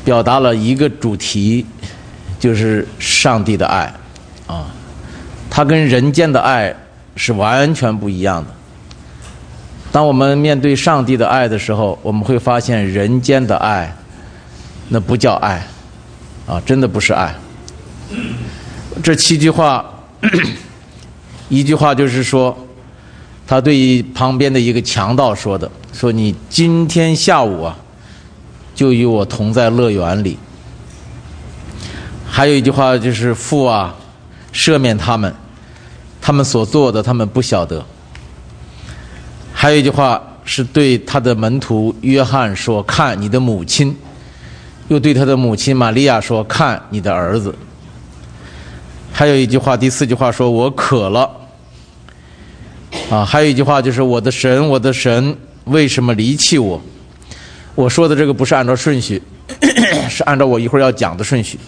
表达了一个主题，就是上帝的爱啊，它跟人间的爱是完全不一样的。当我们面对上帝的爱的时候，我们会发现人间的爱那不叫爱啊，真的不是爱。这7句话一句话就是说，他对旁边的一个强盗说的，说你今天下午啊就与我同在乐园里。还有一句话就是父啊，赦免他们所做的他们不晓得。还有一句话是对他的门徒约翰说，看你的母亲。又对他的母亲玛利亚说，看你的儿子。还有一句话，第4句话说，我渴了啊。还有一句话就是，我的神，我的神，为什么离弃我？我说的这个不是按照顺序是按照我一会儿要讲的顺序。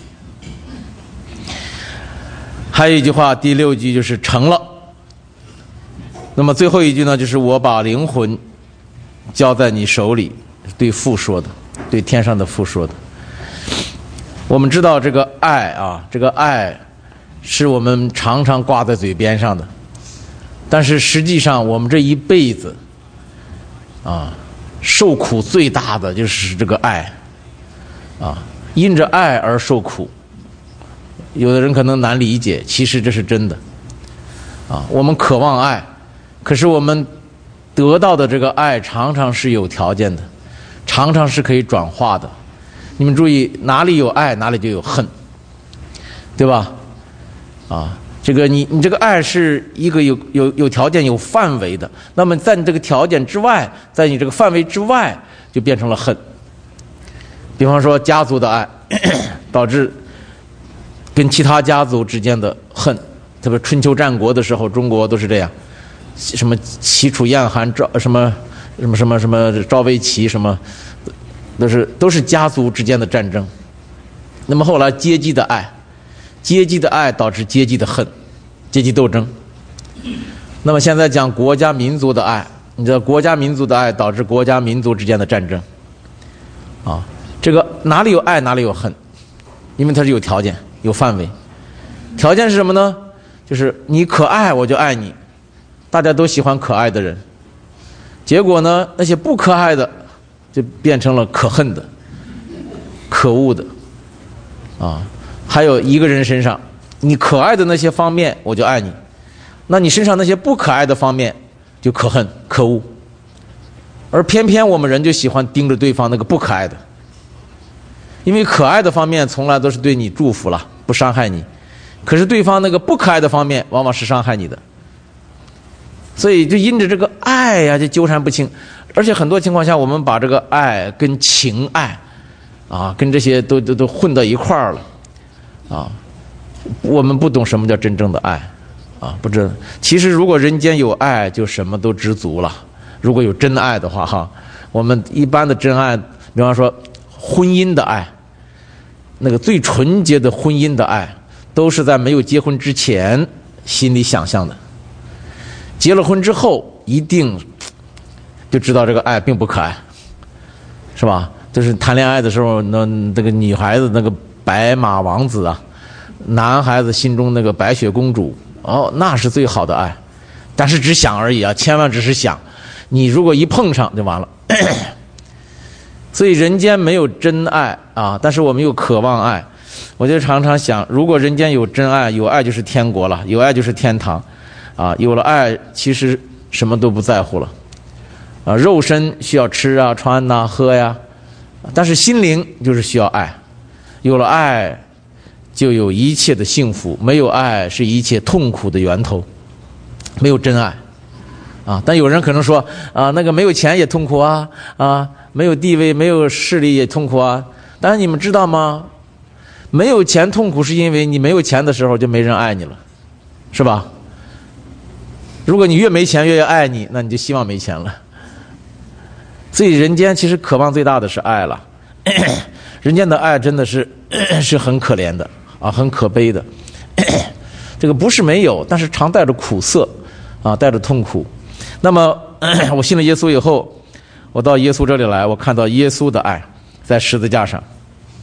还有一句话，第6句就是成了。那么最后一句呢，就是我把灵魂交在你手里，对父说的，对天上的父说的。我们知道这个爱啊，这个爱是我们常常挂在嘴边上的，但是实际上我们这一辈子啊，受苦最大的就是这个爱啊，因着爱而受苦。有的人可能难理解，其实这是真的啊。我们渴望爱，可是我们得到的这个爱常常是有条件的，常常是可以转化的。你们注意，哪里有爱哪里就有恨，对吧？啊，这个你这个爱是一个有条件有范围的，那么在你这个条件之外，在你这个范围之外就变成了恨。比方说家族的爱导致跟其他家族之间的恨，特别春秋战国的时候，中国都是这样，什么齐楚燕韩什么赵魏齐什么，都是家族之间的战争。那么后来阶级的爱导致阶级的恨，阶级斗争。那么现在讲国家民族的爱，你知道国家民族的爱导致国家民族之间的战争啊。这个哪里有爱哪里有恨，因为它是有条件有范围。条件是什么呢？就是你可爱我就爱你，大家都喜欢可爱的人。结果呢，那些不可爱的就变成了可恨的、可恶的啊。还有一个人身上，你可爱的那些方面我就爱你，那你身上那些不可爱的方面就可恨可恶。而偏偏我们人就喜欢盯着对方那个不可爱的，因为可爱的方面从来都是对你祝福了，不伤害你，可是对方那个不可爱的方面往往是伤害你的。所以就因着这个爱呀，就纠缠不清。而且很多情况下我们把这个爱跟情爱啊，跟这些都混到一块儿了啊。我们不懂什么叫真正的爱啊，不知道。其实如果人间有爱，就什么都知足了。如果有真爱的话哈，我们一般的真爱，比方说婚姻的爱，那个最纯洁的婚姻的爱，都是在没有结婚之前心里想象的。结了婚之后一定就知道这个爱并不可爱，是吧？就是谈恋爱的时候，这个女孩子那个白马王子啊，男孩子心中那个白雪公主，哦，那是最好的爱。但是只想而已啊，千万只是想，你如果一碰上就完了。所以人间没有真爱啊，但是我们又渴望爱。我就常常想，如果人间有真爱，有爱就是天国了，有爱就是天堂啊。有了爱，其实什么都不在乎了啊。肉身需要吃啊、穿啊、喝呀，但是心灵就是需要爱。有了爱，就有一切的幸福；没有爱，是一切痛苦的源头。没有真爱啊。但有人可能说啊，那个没有钱也痛苦啊，没有地位、没有势力也痛苦啊。但是你们知道吗？没有钱痛苦是因为你没有钱的时候就没人爱你了，是吧？如果你越没钱越爱你，那你就希望没钱了。所以人间其实渴望最大的是爱了。人间的爱真的是很可怜的啊，很可悲的。这个不是没有，但是常带着苦涩啊，带着痛苦。那么我信了耶稣以后，我到耶稣这里来，我看到耶稣的爱在十字架上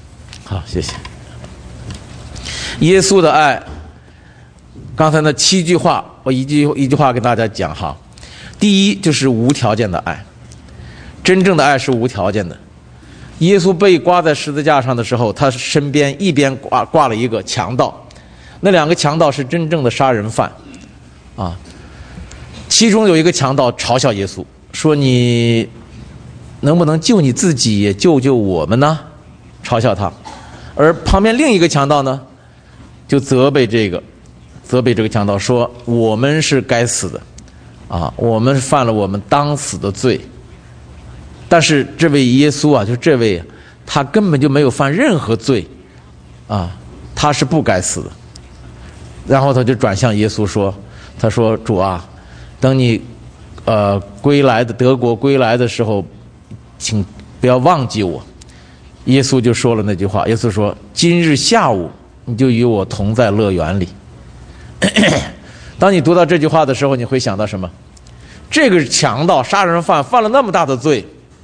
好，谢谢。耶稣的爱，刚才那7句话，我一句话跟大家讲哈。第一就是无条件的爱，真正的爱是无条件的。耶稣被挂在十字架上的时候，他身边一边挂了一个强盗，那2个强盗是真正的杀人犯啊。其中有一个强盗嘲笑耶稣，说你能不能救你自己也救救我们呢？嘲笑他。而旁边另一个强盗呢，就责备这个强盗说，我们是该死的啊，我们犯了我们当死的罪。但是这位耶稣啊，就这位他根本就没有犯任何罪啊，他是不该死的。然后他就转向耶稣说，他说主啊，等你德国归来的时候，请不要忘记我。耶稣就说了那句话，耶稣说，今日下午你就与我同在乐园里。当你读到这句话的时候，你会想到什么？这个强盗杀人犯犯了那么大的罪，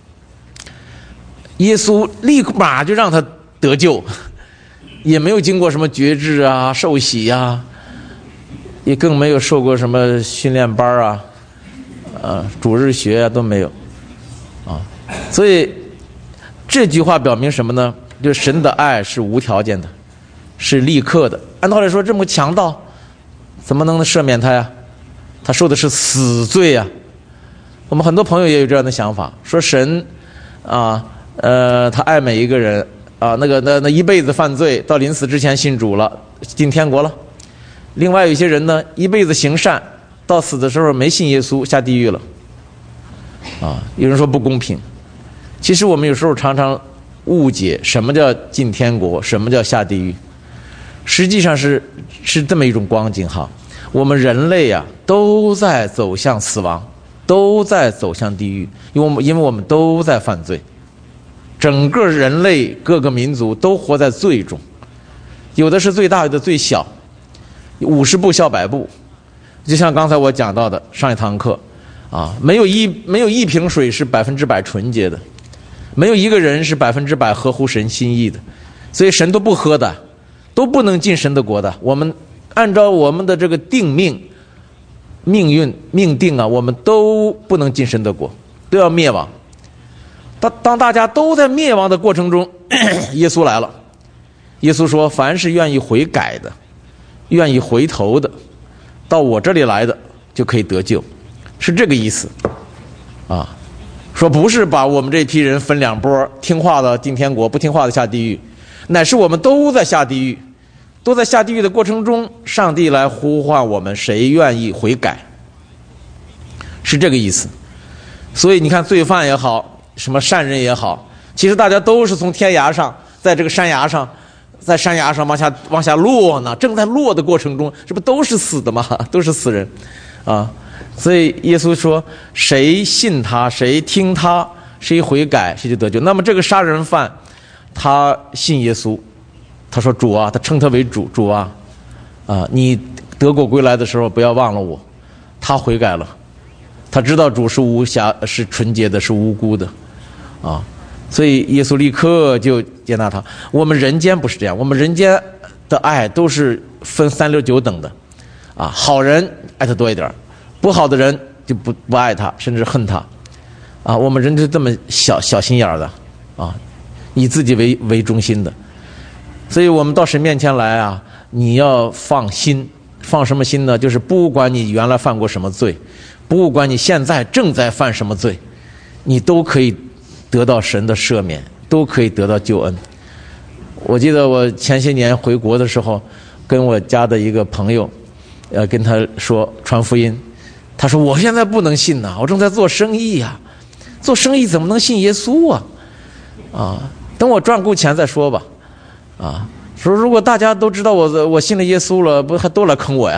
耶稣立马就让他得救，也没有经过什么决志啊、受洗啊，也更没有受过什么训练班啊、主日学啊，都没有啊。所以这句话表明什么呢？就是神的爱是无条件的，是立刻的。按道理说，这么强盗怎么能赦免他呀？他受的是死罪啊。我们很多朋友也有这样的想法，说神啊，他爱每一个人啊，那一辈子犯罪，到临死之前信主了，进天国了。另外有一些人呢，一辈子行善，到死的时候没信耶稣，下地狱了。啊，有人说不公平。其实我们有时候常常误解什么叫进天国，什么叫下地狱。实际上是这么一种光景哈。我们人类啊，都在走向死亡，都在走向地狱，因为我们都在犯罪。整个人类各个民族都活在罪中，有的是最大，有的最小。50步笑100步，就像刚才我讲到的上一堂课啊，没有一瓶水是100%纯洁的，没有一个人是100%合乎神心意的，所以神都不喝的，都不能进神的国的。我们按照我们的这个命运命定啊，我们都不能进神的国，都要灭亡。当大家都在灭亡的过程中，耶稣来了。耶稣说，凡是愿意悔改的，愿意回头的，到我这里来的就可以得救，是这个意思啊。说不是把我们这批人分2波，听话的进天国，不听话的下地狱，乃是我们都在下地狱，都在下地狱的过程中，上帝来呼唤我们，谁愿意悔改，是这个意思。所以你看，罪犯也好，什么善人也好，其实大家都是从天涯上，在这个山崖上，在山崖上往下落呢，正在落的过程中，这不都是死的吗？都是死人啊。所以耶稣说，谁信他，谁听他，谁悔改，谁就得救。那么这个杀人犯，他信耶稣，他说主啊，他称他为主啊，你得国归来的时候不要忘了我。他悔改了，他知道主是无瑕，是纯洁的，是无辜的啊。所以耶稣立刻就接纳他。我们人间不是这样，我们人间的爱都是分3、6、9等的啊。好人爱他多一点，不好的人就不爱他，甚至恨他啊。我们人就这么小心眼的啊，以自己为中心的。所以我们到神面前来啊，你要放心。放什么心呢？就是不管你原来犯过什么罪，不管你现在正在犯什么罪，你都可以得到神的赦免，都可以得到救恩。我记得我前些年回国的时候，跟我家的一个朋友跟他说传福音，他说我现在不能信呐，我正在做生意呀，做生意怎么能信耶稣啊？等我赚够钱再说吧。说如果大家都知道我信了耶稣了，不还都来坑我呀？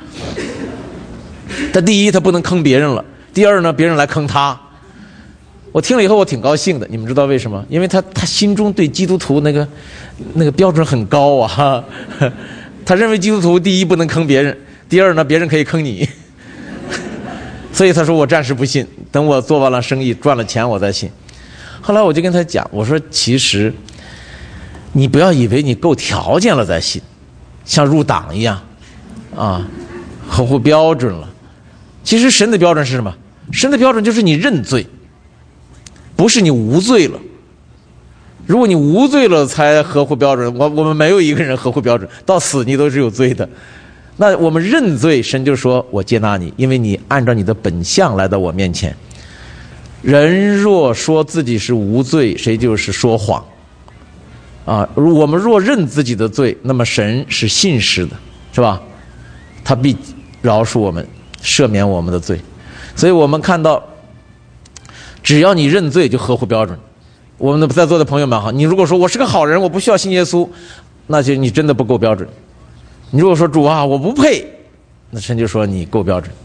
他第一他不能坑别人了，第二呢，别人来坑他。我听了以后我挺高兴的，你们知道为什么？因为他心中对基督徒那个标准很高啊。他认为基督徒第一不能坑别人，第二呢，别人可以坑你。所以他说我暂时不信，等我做完了生意赚了钱我再信。后来我就跟他讲，我说其实你不要以为你够条件了再信，像入党一样啊，合乎标准了。其实神的标准是什么？神的标准就是你认罪，不是你无罪了。如果你无罪了才合乎标准，我们没有一个人合乎标准，到死你都是有罪的。那我们认罪，神就说我接纳你，因为你按照你的本相来到我面前。人若说自己是无罪，谁就是说谎啊！我们若认自己的罪，那么神是信实的，是吧？他必饶恕我们，赦免我们的罪。所以我们看到，只要你认罪就合乎标准。我们在座的朋友们哈，你如果说我是个好人，我不需要信耶稣，那就你真的不够标准。你如果说主啊，我不配，那神就说你够标准。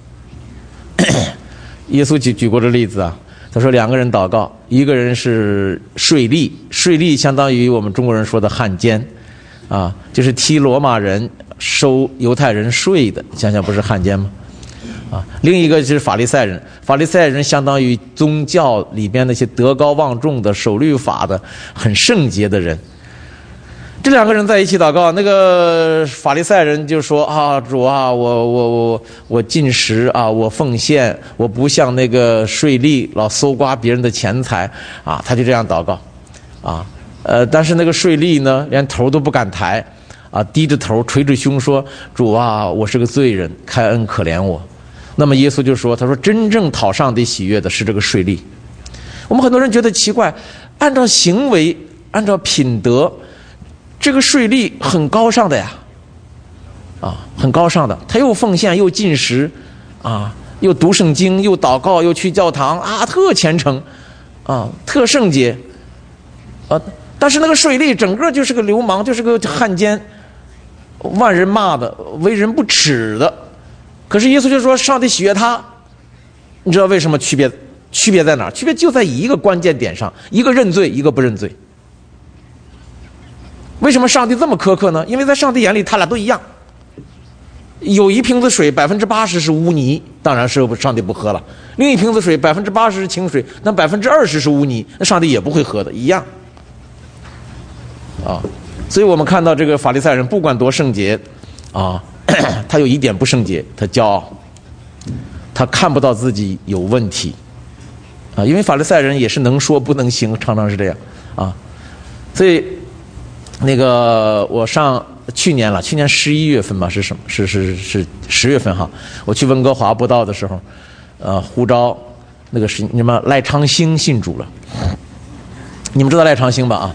耶稣举过这例子啊，他说两个人祷告，一个人是税吏，税吏相当于我们中国人说的汉奸啊，就是替罗马人收犹太人税的，想想不是汉奸吗？啊，另一个就是法利赛人，法利赛人相当于宗教里边那些德高望重的、守律法的、很圣洁的人。这两个人在一起祷告，那个法利赛人就说啊，主啊，我进食啊，我奉献，我不像那个税吏老搜刮别人的钱财啊，他就这样祷告啊。但是那个税吏呢，连头都不敢抬啊，低着头捶着胸说，主啊，我是个罪人，开恩可怜我。那么耶稣就说，他说真正讨上帝喜悦的是这个税吏。我们很多人觉得奇怪，按照行为，按照品德，这个税吏很高尚的呀，啊，很高尚的，他又奉献又进食啊，又读圣经又祷告又去教堂啊，特虔诚啊，特圣洁啊。但是那个税吏整个就是个流氓，就是个汉奸，万人骂的，为人不耻的。可是耶稣就说上帝喜悦他，你知道为什么区别在哪儿？区别就在一个关键点上，一个认罪，一个不认罪。为什么上帝这么苛刻呢？因为在上帝眼里他俩都一样，有一瓶子水80%是污泥，当然是上帝不喝了，另一瓶子水80%是清水，那20%是污泥，那上帝也不会喝的，一样啊。所以我们看到这个法利赛人不管多圣洁啊，他有一点不圣洁，他骄傲，他看不到自己有问题啊，因为法利赛人也是能说不能行，常常是这样啊。所以那个我去年11月份吧，是什么？是10月份哈。我去温哥华布道的时候，呼召那个是什么赖昌星信主了。你们知道赖昌星吧？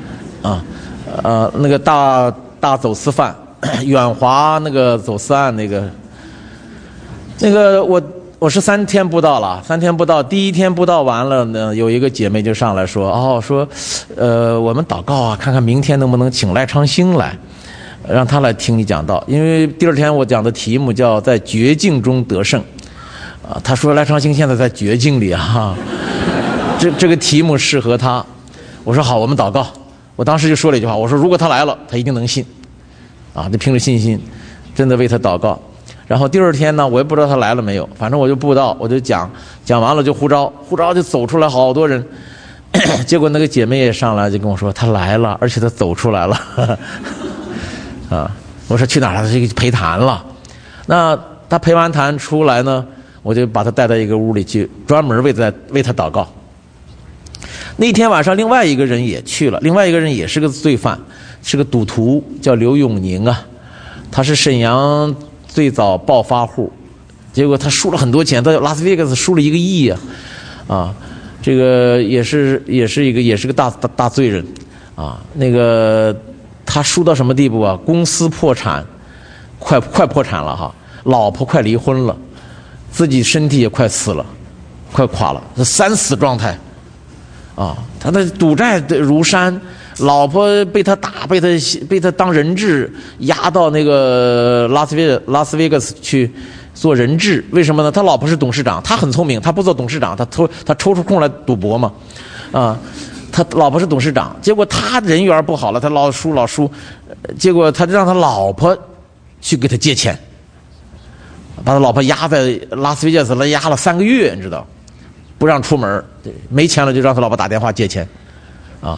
那个大走私犯，远华那个走私案那个我是3天布道了，3天布道，第一天布道完了呢，有一个姐妹就上来说，我们祷告啊，看看明天能不能请赖昌星来，让他来听你讲道，因为第二天我讲的题目叫在绝境中得胜，啊，他说赖昌星现在在绝境里啊，这个题目适合他，我说好，我们祷告，我当时就说了一句话，我说如果他来了，他一定能信，啊，就凭着信心，真的为他祷告。然后第二天呢，我也不知道他来了没有，反正我就布道，我就讲完了就呼召就走出来好多人，结果那个姐妹也上来就跟我说他来了，而且他走出来了啊，我说去哪儿了？他去陪谈了。那他陪完谈出来呢，我就把他带到一个屋里去，专门为他祷告。那天晚上另外一个人也去了，另外一个人也是个罪犯，是个赌徒，叫刘永宁啊，他是沈阳最早暴发户，结果他输了很多钱，在拉斯维加斯输了1个亿啊！这个也是个大罪人啊！那个他输到什么地步啊？公司破产，快破产了哈，老婆快离婚了，自己身体也快死了，快垮了，是3死状态啊！他的赌债如山。老婆被他打，被他当人质押到那个拉斯维加斯去做人质。为什么呢？他老婆是董事长，他很聪明，他不做董事长，他抽出空来赌博嘛，啊，他老婆是董事长，结果他人缘不好了，他老输，结果他就让他老婆去给他借钱，把他老婆压在拉斯维加斯了，压了3个月，你知道，不让出门，没钱了就让他老婆打电话借钱，啊。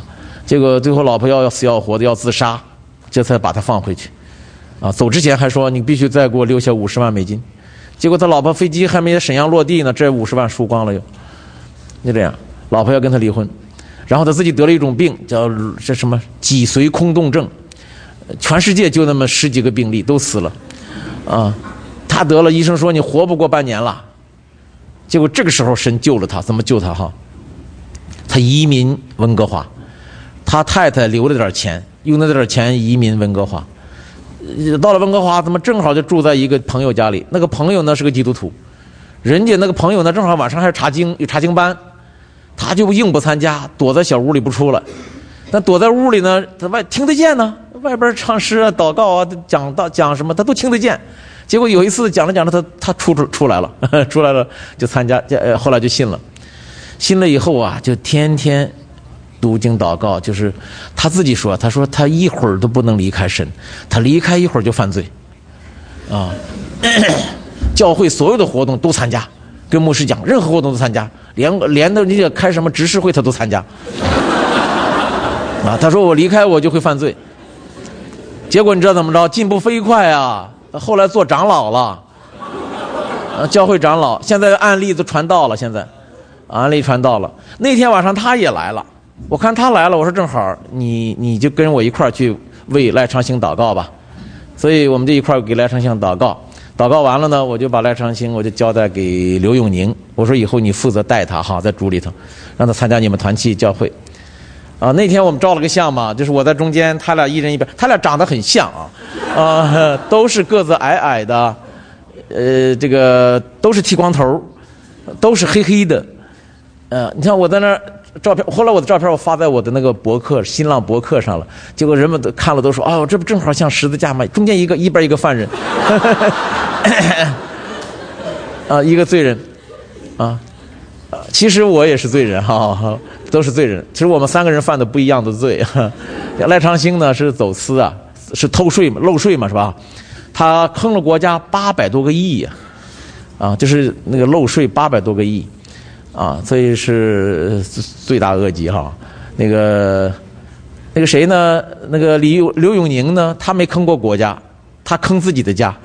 结果最后老婆要死要活的要自杀，这才把他放回去。走之前还说你必须再给我留下50万美金。结果他老婆飞机还没沈阳落地呢，这50万输光了又。就这样，老婆要跟他离婚，然后他自己得了一种病，叫这什么脊髓空洞症，全世界就那么10几个病例都死了。他得了，医生说你活不过半年了。结果这个时候神救了他，怎么救他哈？他移民温哥华，他太太留了点钱，用那点钱移民温哥华。到了温哥华，怎么正好就住在一个朋友家里？那个朋友呢是个基督徒，人家那个朋友呢正好晚上还有查经班，他就硬不参加，躲在小屋里不出来。但躲在屋里呢，他外听得见呢，外边唱诗啊、祷告啊、讲什么，他都听得见。结果有一次讲着他出来了，出来了就参加，后来就信了。信了以后啊，就天天读经祷告，就是他自己说，他说他一会儿都不能离开神，他离开一会儿就犯罪教会所有的活动都参加，跟牧师讲任何活动都参加，连的你开什么执事会他都参加他说我离开我就会犯罪。结果你知道怎么着？进步飞快啊！后来做长老了，教会长老，现在案例都传到了，现在案例传到了。那天晚上他也来了，我看他来了，我说正好你就跟我一块去为赖昌星祷告吧。所以我们就一块给赖昌星祷告，祷告完了呢，我就把赖昌星我就交代给刘永宁，我说以后你负责带他哈，在主里头，让他参加你们团契教会。那天我们照了个相嘛，就是我在中间，他俩一人一边，他俩长得很像都是个子矮矮的，这个都是剃光头，都是黑黑的，你看我在那儿照片，后来我的照片我发在我的那个博客新浪博客上了，结果人们都看了都说，哦，这不正好像十字架吗？中间一边一个犯人，一个罪人，其实我也是罪人哈。都是罪人，其实我们3个人犯的不一样的罪。赖昌星呢是走私啊，是偷税嘛，漏税嘛，是吧？他坑了国家800多个亿就是那个漏税800多个亿所以是罪大恶极哈。那个谁呢？那个刘永宁呢？他没坑过国家，他坑自己的家，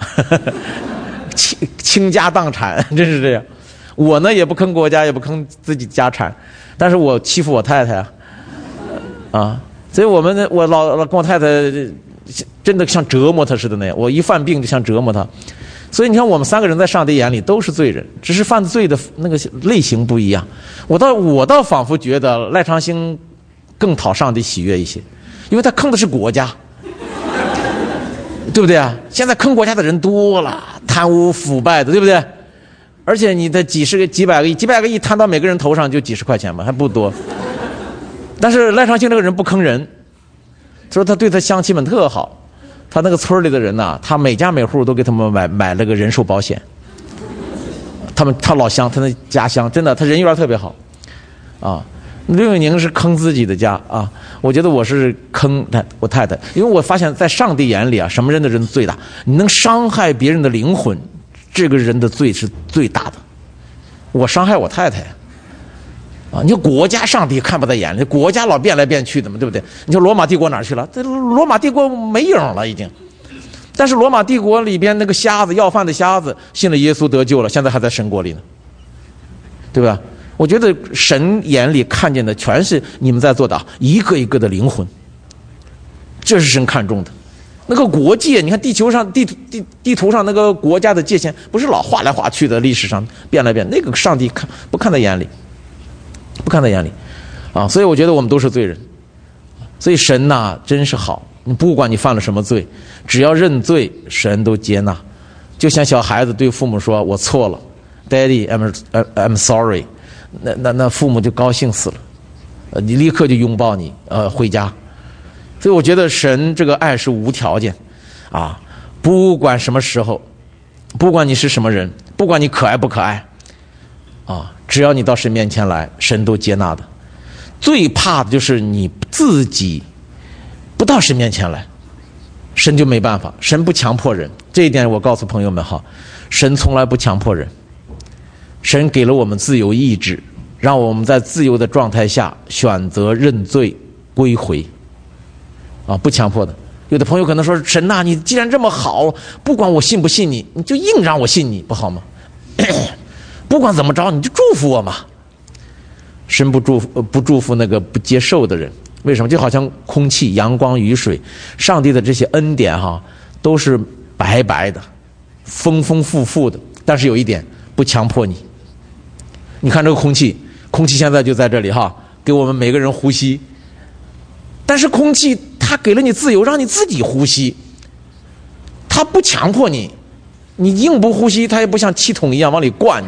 倾家荡产，真是这样。我呢也不坑国家，也不坑自己家产。但是我欺负我太太所以我老跟我太太真的像折磨她似的那样，我一犯病就像折磨她。所以你看我们3个人在上帝眼里都是罪人，只是犯罪的那个类型不一样。我倒仿佛觉得赖昌星更讨上帝喜悦一些，因为他坑的是国家，对不对啊？现在坑国家的人多了，贪污腐败的，对不对？而且你的几百个亿摊到每个人头上就几10块钱吧，还不多。但是赖昌星这个人不坑人，说他对他乡亲们特好，他那个村里的人呐，他每家每户都给他们买了个人寿保险。他老乡，他那家乡真的，他人缘特别好刘永宁是坑自己的家我觉得我是坑我太太，因为我发现在上帝眼里什么人的人最大？你能伤害别人的灵魂，这个人的罪是最大的。我伤害我太太你说国家上帝看不在眼里，国家老变来变去的嘛，对不对？你说罗马帝国哪去了？这罗马帝国没影了已经。但是罗马帝国里边那个瞎子，要饭的瞎子信了耶稣得救了，现在还在神国里呢，对吧？我觉得神眼里看见的全是你们在做的一个一个的灵魂，这是神看重的。那个国界，你看地球上地图上那个国家的界限，不是老画来画去的，历史上变来变，那个上帝不看在眼里，不看在眼里所以我觉得我们都是罪人。所以神呐真是好，你不管你犯了什么罪，只要认罪，神都接纳。就像小孩子对父母说我错了 Daddy I'm sorry， 那父母就高兴死了，你立刻就拥抱你回家。所以我觉得神这个爱是无条件不管什么时候，不管你是什么人，不管你可爱不可爱只要你到神面前来，神都接纳的。最怕的就是你自己不到神面前来，神就没办法，神不强迫人。这一点我告诉朋友们神从来不强迫人，神给了我们自由意志，让我们在自由的状态下选择认罪归回啊，不强迫的。有的朋友可能说，神呐，你既然这么好，不管我信不信你，你就硬让我信你不好吗？不管怎么着，你就祝福我嘛。神不祝福那个不接受的人，为什么？就好像空气、阳光、雨水，上帝的这些恩典都是白白的、丰丰富富的。但是有一点，不强迫你。你看这个空气现在就在这里给我们每个人呼吸。但是空气它给了你自由，让你自己呼吸，它不强迫你，你硬不呼吸，它也不像气筒一样往里灌你。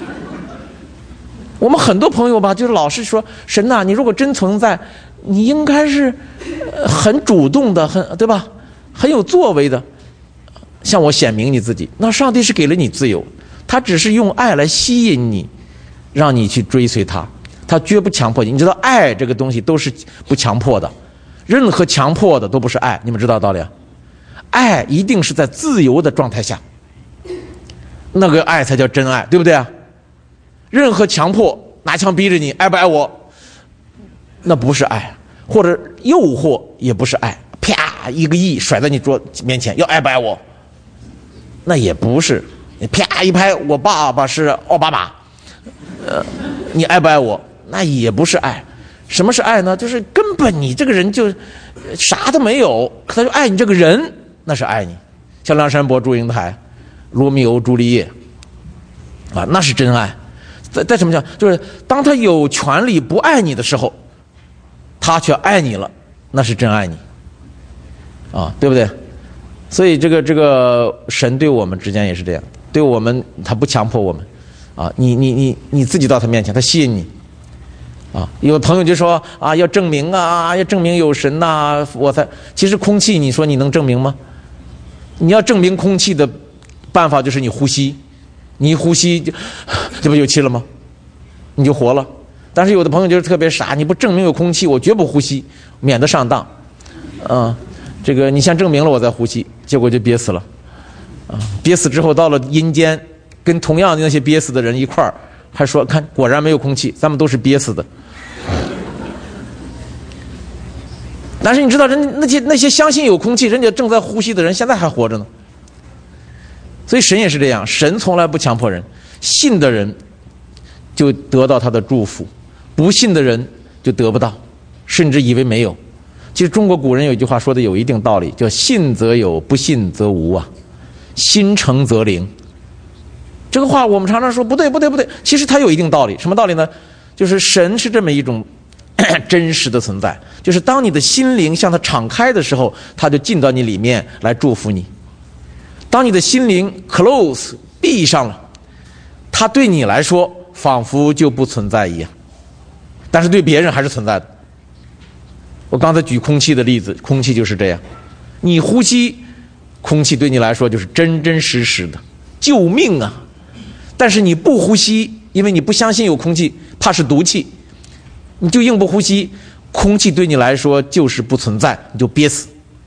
我们很多朋友就是老是说，神呐，你如果真存在，你应该是很主动的，对吧？很有作为的，向我显明你自己。那上帝是给了你自由，他只是用爱来吸引你，让你去追随他，他绝不强迫你。你知道爱这个东西都是不强迫的，任何强迫的都不是爱，你们知道道理啊？爱一定是在自由的状态下，那个爱才叫真爱，对不对啊？任何强迫拿枪逼着你爱不爱我，那不是爱，或者诱惑也不是爱，啪1个亿甩在你桌面前，要爱不爱我，那也不是。啪一拍，我爸爸是奥巴马，你爱不爱我，那也不是爱。什么是爱呢？就是根本你这个人就啥都没有，可他就爱你这个人，那是爱你。像梁山伯祝英台、罗密欧朱丽叶那是真爱。在什么讲？就是当他有权利不爱你的时候，他却爱你了，那是真爱你对不对？所以这个神对我们之间也是这样，对我们他不强迫我们你自己到他面前，他吸引你有朋友就说要证明要证明有神我才。其实空气你说你能证明吗？你要证明空气的办法就是你呼吸，你一呼吸这不有气了吗？你就活了。但是有的朋友就是特别傻，你不证明有空气，我绝不呼吸，免得上当这个你先证明了我再呼吸，结果就憋死了憋死之后到了阴间，跟同样的那些憋死的人一块儿，还说看果然没有空气，咱们都是憋死的。但是你知道那些相信有空气，人家正在呼吸的人现在还活着呢。所以神也是这样，神从来不强迫人，信的人就得到他的祝福，不信的人就得不到，甚至以为没有。其实中国古人有一句话说的有一定道理，叫信则有，不信则无心诚则灵。这个话我们常常说不对，其实它有一定道理。什么道理呢？就是神是这么一种真实的存在，就是当你的心灵向他敞开的时候，他就进到你里面来祝福你。当你的心灵 close 闭上了，他对你来说仿佛就不存在一样，但是对别人还是存在的。我刚才举空气的例子，空气就是这样，你呼吸，空气对你来说就是真真实实的救命啊！但是你不呼吸，因为你不相信有空气，怕是毒气，你就硬不呼吸，空气对你来说就是不存在，你就憋死。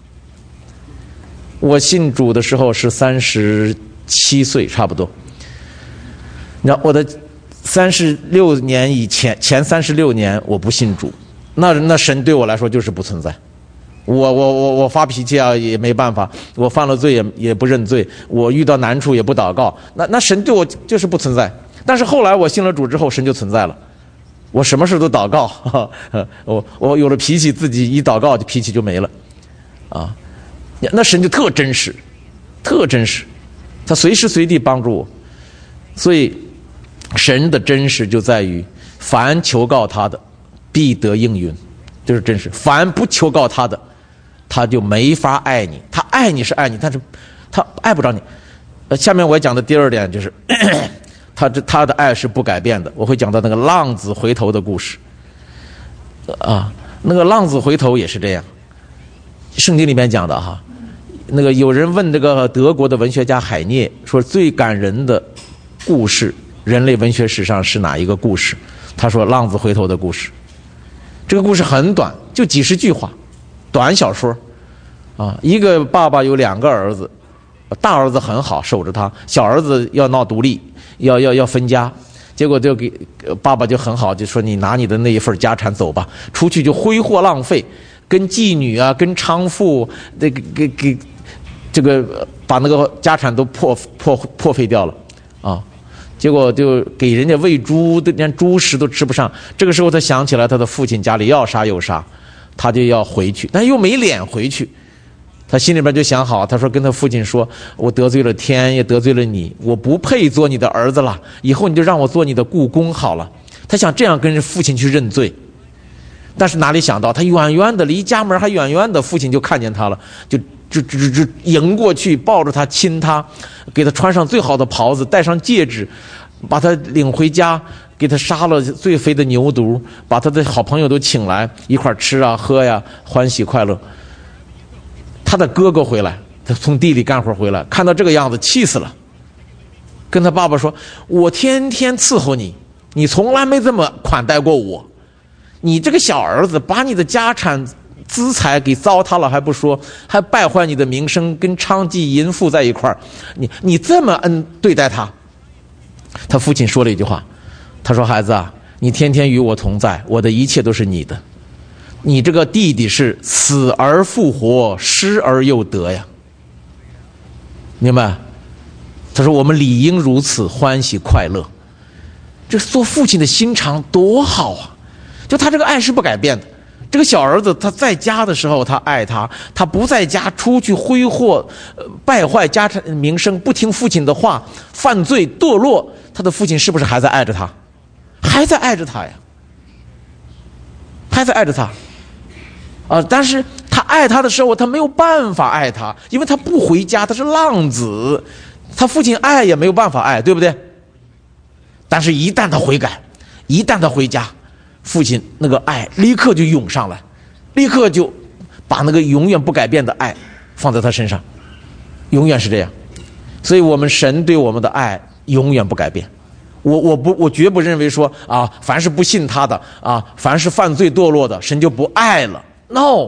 我信主的时候是37岁差不多，然后我的36年以前，前36年我不信主，那神对我来说就是不存在。我发脾气也没办法，我犯了罪也不认罪，我遇到难处也不祷告，那神对我就是不存在。但是后来我信了主之后，神就存在了，我什么事都祷告，我有了脾气，自己一祷告脾气就没了那神就特真实，他随时随地帮助我。所以神的真实就在于凡求告他的必得应允，就是真实。凡不求告他的，他就没法爱你。他爱你是爱你，但是他爱不着你。下面我讲的第二点就是他的爱是不改变的。我会讲到那个浪子回头的故事那个浪子回头也是这样，圣经里面讲的那个有人问这个德国的文学家海涅说，最感人的故事人类文学史上是哪一个故事？他说浪子回头的故事。这个故事很短，就几十句话，短小说一个爸爸有2个儿子，大儿子很好守着他，小儿子要闹独立，要分家。 结果就给爸爸就很好，就说你拿你的那一份家产走吧，出去就挥霍浪费，跟妓女啊，跟娼妇，给这个把那个家产都破费掉了啊。结果就给人家喂猪，连猪食都吃不上。这个时候他想起来他的父亲家里要杀又杀，他就要回去，但又没脸回去。他心里边就想好，他说跟他父亲说，我得罪了天，也得罪了你，我不配做你的儿子了，以后你就让我做你的雇工好了。他想这样跟父亲去认罪，但是哪里想到他远远的离家门还远远的，父亲就看见他了，就迎过去抱着他亲他，给他穿上最好的袍子，戴上戒指，把他领回家，给他杀了最肥的牛犊，把他的好朋友都请来一块吃啊喝呀，欢喜快乐。他的哥哥回来，他从地里干活回来，看到这个样子气死了，跟他爸爸说，我天天伺候你，你从来没这么款待过我，你这个小儿子把你的家产资财给糟蹋了还不说，还败坏你的名声，跟娼妓淫妇在一块儿，你这么对待他。他父亲说了一句话，他说，孩子啊，你天天与我同在，我的一切都是你的，你这个弟弟是死而复活，失而又得呀，明白？他说我们理应如此欢喜快乐。这做父亲的心肠多好啊，就他这个爱是不改变的。这个小儿子他在家的时候他爱他，他不在家出去挥霍，败坏家产名声，不听父亲的话，犯罪堕落，他的父亲是不是还在爱着他？还在爱着他呀，还在爱着他但是他爱他的时候他没有办法爱他，因为他不回家，他是浪子，他父亲爱也没有办法爱，对不对？但是一旦他悔改，一旦他回家，父亲那个爱立刻就涌上来，立刻就把那个永远不改变的爱放在他身上，永远是这样。所以我们神对我们的爱永远不改变。我绝不认为说凡是不信他的凡是犯罪堕落的，神就不爱了。No，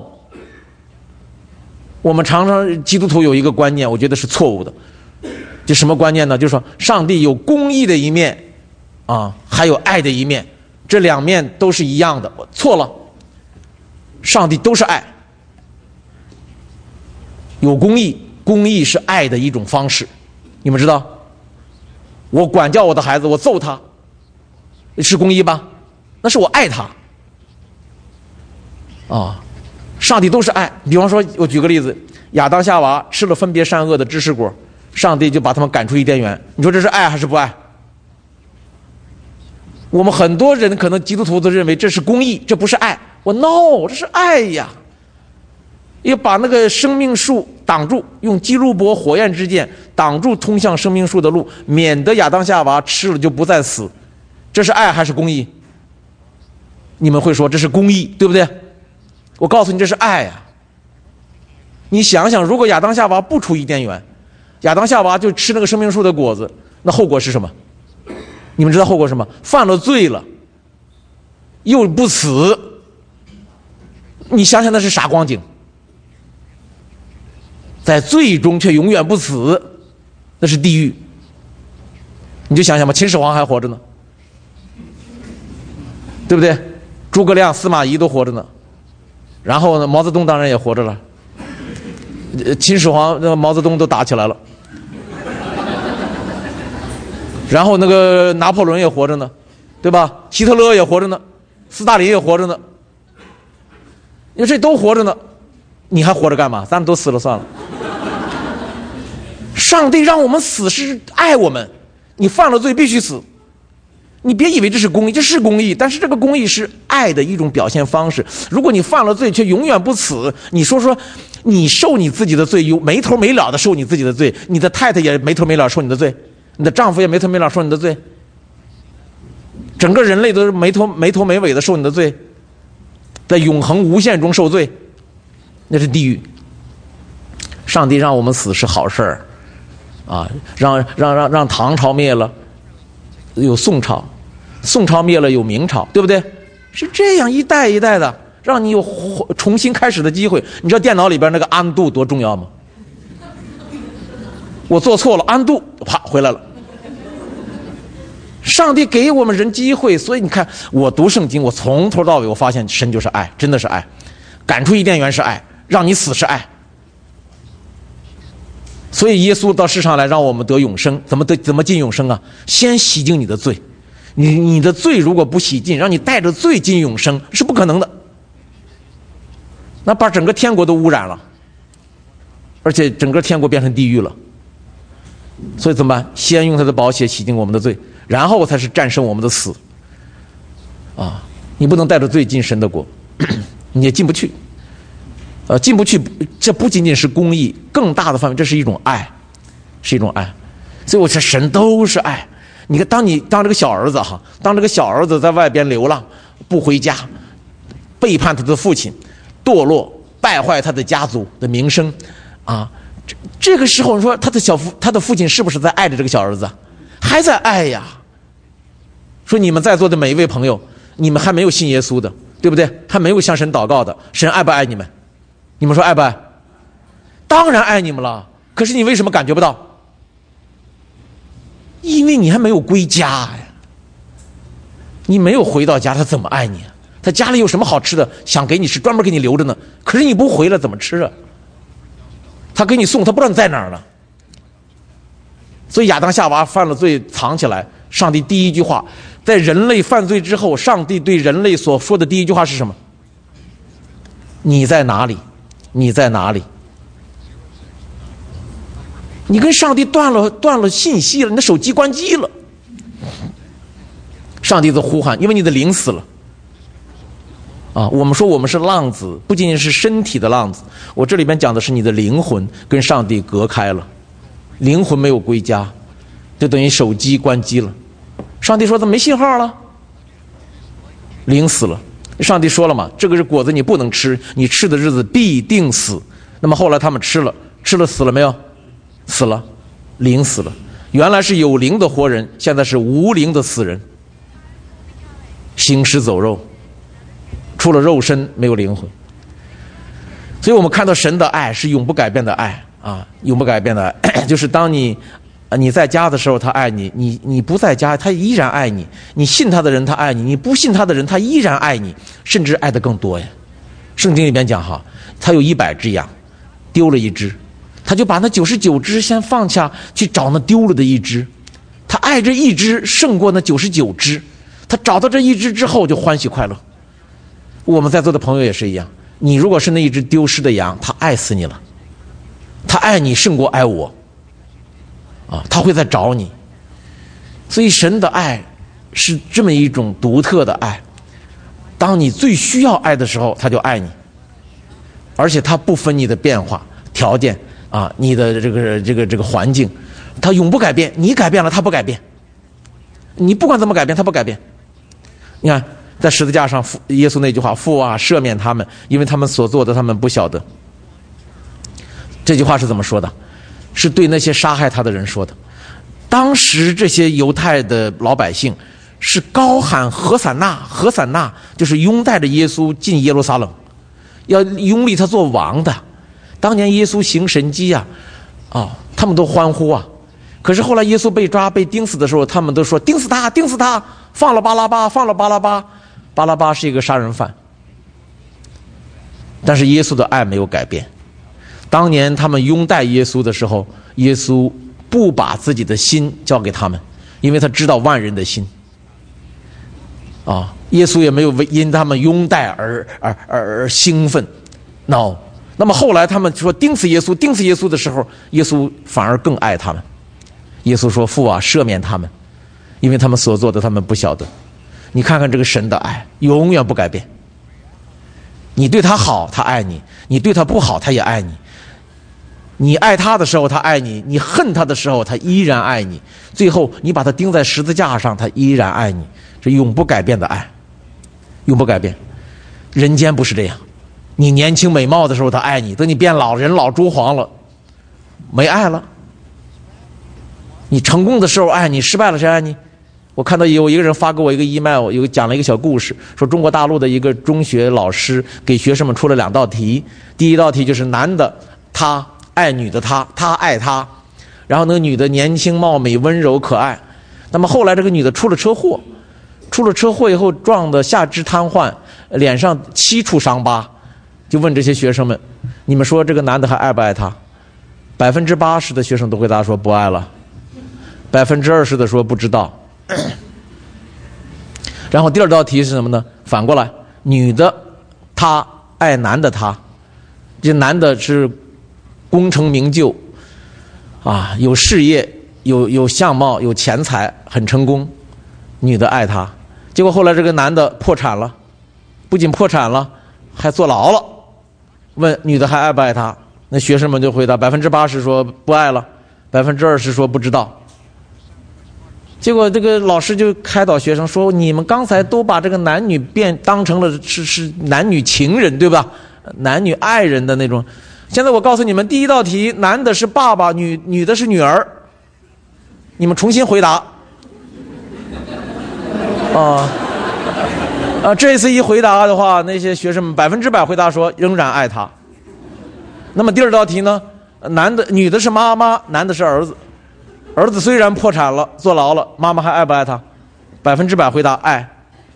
我们常常基督徒有一个观念，我觉得是错误的。就什么观念呢？就是说上帝有公义的一面还有爱的一面，这两面都是一样的。错了，上帝都是爱，有公义，公义是爱的一种方式。你们知道，我管教我的孩子，我揍他，是公义吧？那是我爱他上帝都是爱。比方说我举个例子，亚当夏娃吃了分别善恶的知识果，上帝就把他们赶出伊甸园，你说这是爱还是不爱？我们很多人可能基督徒都认为这是公义，这不是爱。No， 这是爱呀！要把那个生命树挡住，用基路伯火焰之剑挡住通向生命树的路，免得亚当夏娃吃了就不再死。这是爱还是公义？你们会说这是公义，对不对？我告诉你，这是爱呀！你想想，如果亚当夏娃不出伊甸园，亚当夏娃就吃那个生命树的果子，那后果是什么？你们知道后果是什么？犯了罪了，又不死。你想想那是啥光景？在罪中却永远不死，那是地狱。你就想想吧，秦始皇还活着呢，对不对？诸葛亮、司马懿都活着呢，然后呢，毛泽东当然也活着了。秦始皇、毛泽东都打起来了，然后那个拿破仑也活着呢，对吧？希特勒也活着呢，斯大林也活着呢，因为这都活着呢，你还活着干嘛？咱们都死了算了。上帝让我们死是爱我们，你犯了罪必须死。你别以为这是公义，这是公义，但是这个公义是爱的一种表现方式。如果你犯了罪却永远不死，你说你受你自己的罪，有没头没了的受你自己的罪，你的太太也没头没了受你的罪，你的丈夫也没头没了受你的罪，整个人类都是没头没尾的受你的罪，在永恒无限中受罪，那是地狱。上帝让我们死是好事儿让唐朝灭了，有宋朝，宋朝灭了有明朝，对不对？是这样一代一代的，让你有重新开始的机会。你知道电脑里边那个安度多重要吗？我做错了，安度，啪回来了。 上帝给我们人机会，所以你看，我读圣经，我从头到尾，我发现神就是爱，真的是爱。赶出伊甸园是爱，让你死是爱。所以耶稣到世上来，让我们得永生。怎么进永生啊？先洗净你的罪。你的罪如果不洗净，让你带着罪进永生是不可能的。那把整个天国都污染了，而且整个天国变成地狱了。所以怎么办？先用他的宝血洗净我们的罪，然后才是战胜我们的死。啊，你不能带着罪进神的国，你也进不去。进不去，这不仅仅是公义，更大的范围，这是一种爱，是一种爱。所以我说，神都是爱。你看，当这个小儿子哈，当这个小儿子在外边流浪，不回家，背叛他的父亲，堕落，败坏他的家族的名声，啊，这个时候你说他的父亲是不是在爱着这个小儿子？还在爱呀。说你们在座的每一位朋友，你们还没有信耶稣的，对不对？还没有向神祷告的，神爱不爱你们？你们说爱不爱？当然爱你们了。可是你为什么感觉不到？因为你还没有归家呀，你没有回到家，他怎么爱你？他家里有什么好吃的，想给你吃，专门给你留着呢。可是你不回来，怎么吃啊？他给你送，他不知道你在哪儿呢。所以亚当夏娃犯了罪，藏起来。上帝第一句话，在人类犯罪之后，上帝对人类所说的第一句话是什么？你在哪里？你在哪里？你跟上帝断了信息了，你的手机关机了。上帝的呼喊，因为你的灵死了。啊，我们说我们是浪子，不仅仅是身体的浪子，我这里边讲的是你的灵魂跟上帝隔开了，灵魂没有归家，就等于手机关机了。上帝说他没信号了，灵死了。上帝说了嘛，这个是果子你不能吃，你吃的日子必定死。那么后来他们吃了死了没有？死了，灵死了。原来是有灵的活人，现在是无灵的死人，行尸走肉，除了肉身没有灵魂。所以我们看到神的爱是永不改变的爱啊，永不改变的爱。就是当你在家的时候他爱你，你不在家他依然爱你，你信他的人他爱你，你不信他的人他依然爱你，甚至爱得更多呀。圣经里边讲哈，他有100只羊，丢了1只，他就把那99只先放下去找那丢了的1只，他爱这1只胜过那99只，他找到这1只之后就欢喜快乐。我们在座的朋友也是一样，你如果是那1只丢失的羊，他爱死你了，他爱你胜过爱我啊，他会在找你。所以神的爱是这么一种独特的爱，当你最需要爱的时候他就爱你，而且他不分你的变化条件啊，你的这个环境，他永不改变。你改变了他不改变，你不管怎么改变他不改变。你看在十字架上耶稣那句话，父啊赦免他们，因为他们所做的他们不晓得。这句话是怎么说的？是对那些杀害他的人说的。当时这些犹太的老百姓是高喊何散那，何散那，就是拥戴着耶稣进耶路撒冷，要拥立他做王的。当年耶稣行神迹啊，他们都欢呼啊。可是后来耶稣被抓被钉死的时候，他们都说钉死他，钉死他，放了巴拉巴，放了巴拉巴。巴拉巴是一个杀人犯，但是耶稣的爱没有改变。当年他们拥戴耶稣的时候，耶稣不把自己的心交给他们，因为他知道万人的心耶稣也没有因他们拥戴而兴奋 no。 那么后来他们说钉死耶稣的时候，耶稣反而更爱他们。耶稣说父啊赦免他们，因为他们所做的他们不晓得。你看看这个神的爱永远不改变，你对他好他爱你，你对他不好他也爱你。你爱他的时候他爱你，你恨他的时候他依然爱你，最后你把他钉在十字架上他依然爱你。这永不改变的爱，永不改变。人间不是这样，你年轻美貌的时候他爱你，等你变老人老珠黄了没爱了。你成功的时候爱你，失败了谁爱你？我看到有一个人发给我一个 email， 讲了一个小故事，说中国大陆的一个中学老师给学生们出了2道题。第一道题就是男的他爱女的他爱他，然后那个女的年轻貌美温柔可爱， 那么后来这个女的出了车祸以后撞得下肢瘫痪，脸上7处伤疤，就问这些学生们，你们说这个男的还爱不爱她？80%的学生都回答说不爱了，20%的说不知道。然后第二道题是什么呢？反过来，女的她爱男的他，这男的是功成名就啊，有事业，有相貌，有钱财，很成功，女的爱他。结果后来这个男的破产了，不仅破产了，还坐牢了。问女的还爱不爱他？那学生们就回答80%说不爱了，20%说不知道。结果这个老师就开导学生说，你们刚才都把这个男女当成了是男女情人，对吧？男女爱人的那种。现在我告诉你们，第一道题男的是爸爸，女的是女儿，你们重新回答。这次一回答的话，那些学生们100%回答说仍然爱他。那么第二道题呢？女的是妈妈，男的是儿子。儿子虽然破产了，坐牢了，妈妈还爱不爱他？100%回答爱。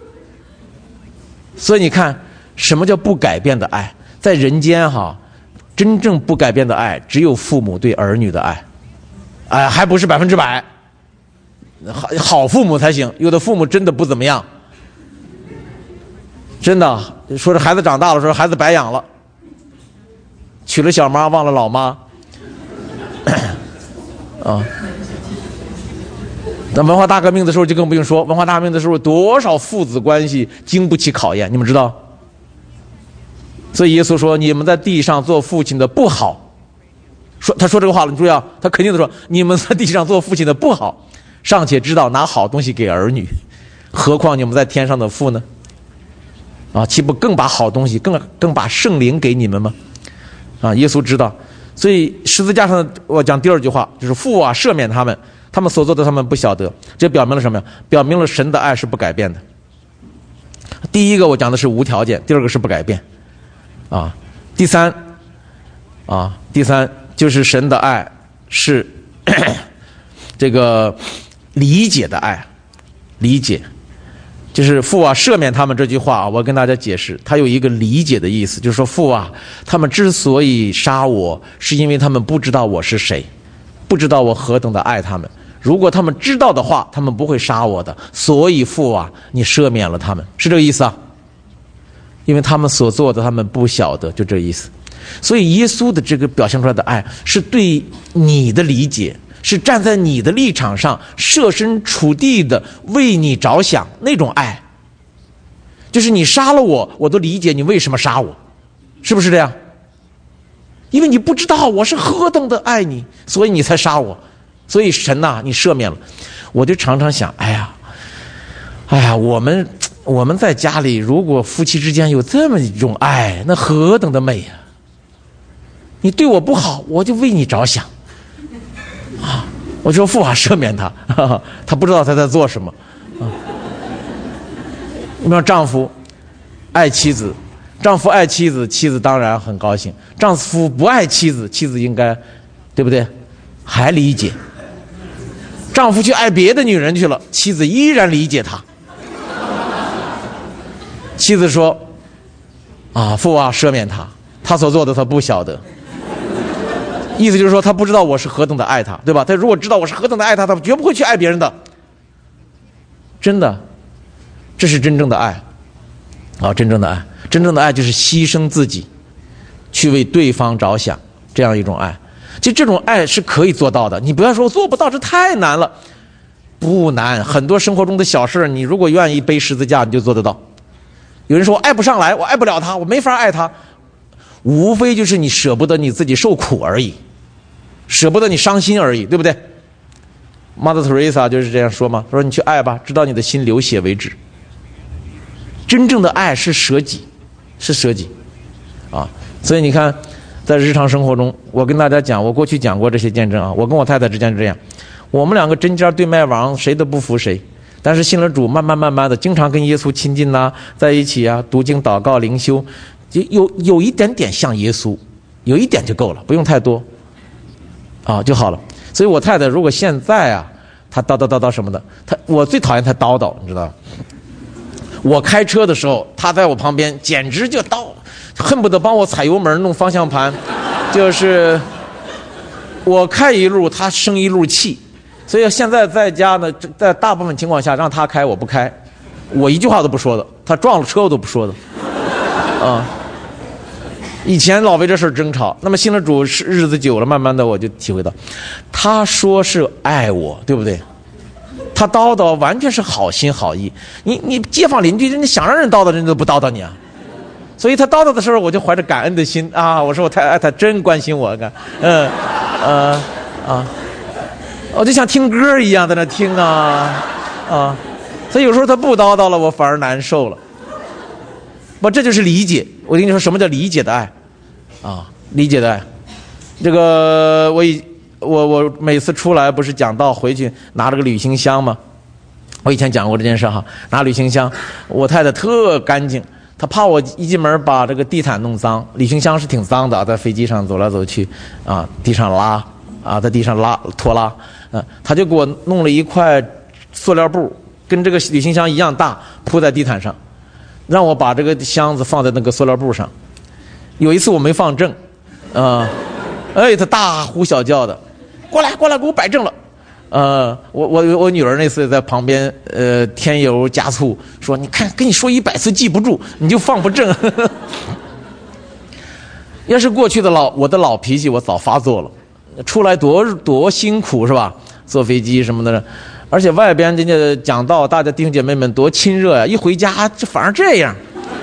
所以你看，什么叫不改变的爱？在人间真正不改变的爱，只有父母对儿女的爱。还不是100%，好父母才行。有的父母真的不怎么样，真的说这孩子长大了，说孩子白养了，娶了小妈忘了老妈。那文化大革命的时候就更不用说，文化大革命的时候多少父子关系经不起考验，你们知道？所以耶稣说，你们在地上做父亲的不好。他说这个话了，你注意啊，他肯定的说，你们在地上做父亲的不好，尚且知道拿好东西给儿女，何况你们在天上的父呢？岂不更把好东西，更把圣灵给你们吗？耶稣知道。所以十字架上我讲第二句话，就是父啊，赦免他们所做的他们不晓得。这表明了什么呀？表明了神的爱是不改变的。第一个我讲的是无条件，第二个是不改变。第三就是神的爱是这个理解的爱，理解。就是父啊，赦免他们这句话我跟大家解释，它有一个理解的意思，就是说父啊，他们之所以杀我，是因为他们不知道我是谁，不知道我何等的爱他们。如果他们知道的话，他们不会杀我的。所以父啊，你赦免了他们，是这个意思啊？因为他们所做的他们不晓得，就这个意思。所以耶稣的这个表现出来的爱，是对你的理解，是站在你的立场上设身处地的为你着想，那种爱就是你杀了我，我都理解你为什么杀我，是不是这样？因为你不知道我是何等的爱你，所以你才杀我。所以神啊，你赦免了。我就常常想，哎呀，我们在家里，如果夫妻之间有这么一种爱，那何等的美啊！你对我不好，我就为你着想我说父啊，赦免他，他不知道他在做什么你比方丈夫爱妻子，丈夫爱妻子，妻子当然很高兴；丈夫不爱妻子，妻子应该对不对？还理解。丈夫去爱别的女人去了，妻子依然理解他。妻子说父啊，赦免他，他所做的他不晓得。意思就是说，他不知道我是何等的爱他，对吧？他如果知道我是何等的爱他，他绝不会去爱别人的。真的，这是真正的爱真正的爱，真正的爱就是牺牲自己，去为对方着想，这样一种爱。其实这种爱是可以做到的，你不要说我做不到，这太难了。不难，很多生活中的小事，你如果愿意背十字架，你就做得到。有人说我爱不上来，我爱不了他，我没法爱他，无非就是你舍不得你自己受苦而已，舍不得你伤心而已，对不对？ Mother Teresa 就是这样说嘛，说你去爱吧，直到你的心流血为止。真正的爱是舍己，是舍己所以你看在日常生活中，我跟大家讲，我过去讲过这些见证我跟我太太之间是这样，我们两个针尖对麦芒，谁都不服谁，但是信了主，慢慢的经常跟耶稣亲近在一起读经祷告灵修，就有一点点像耶稣，有一点就够了，不用太多就好了。所以我太太如果现在他叨叨叨叨什么的。我最讨厌他叨叨，你知道吗？我开车的时候，他在我旁边，简直就恨不得帮我踩油门、弄方向盘，就是我开一路，他生一路气。所以现在在家呢，在大部分情况下让他开，我不开，我一句话都不说的。他撞了车我都不说的，啊。以前老为这事争吵，那么信了主日子久了，慢慢的我就体会到，他说是爱我，对不对？他叨叨完全是好心好意，你街坊邻居人家想让人叨叨，人家都不叨叨你啊。所以他叨叨的时候，我就怀着感恩的心啊，我说我太爱他，真关心我，我就像听歌一样在那听啊。所以有时候他不叨叨了，我反而难受了。不，这就是理解。我跟你说，什么叫理解的爱啊？理解的爱，这个我每次出来不是讲道回去拿了个旅行箱吗？我以前讲过这件事哈，拿旅行箱，我太太特干净，她怕我一进门把这个地毯弄脏，旅行箱是挺脏的，在飞机上走来走去啊，地上拉啊，在地上拖拉，她就给我弄了一块塑料布，跟这个旅行箱一样大，铺在地毯上，让我把这个箱子放在那个塑料布上。有一次我没放正，他大呼小叫的，过来给我摆正了。我女儿那次在旁边添油加醋，说你看跟你说100次记不住，你就放不正。要是过去的我的老脾气，我早发作了，出来多辛苦是吧？坐飞机什么的。而且外边人家讲道，大家弟兄姐妹们多亲热呀！一回家这反而这样，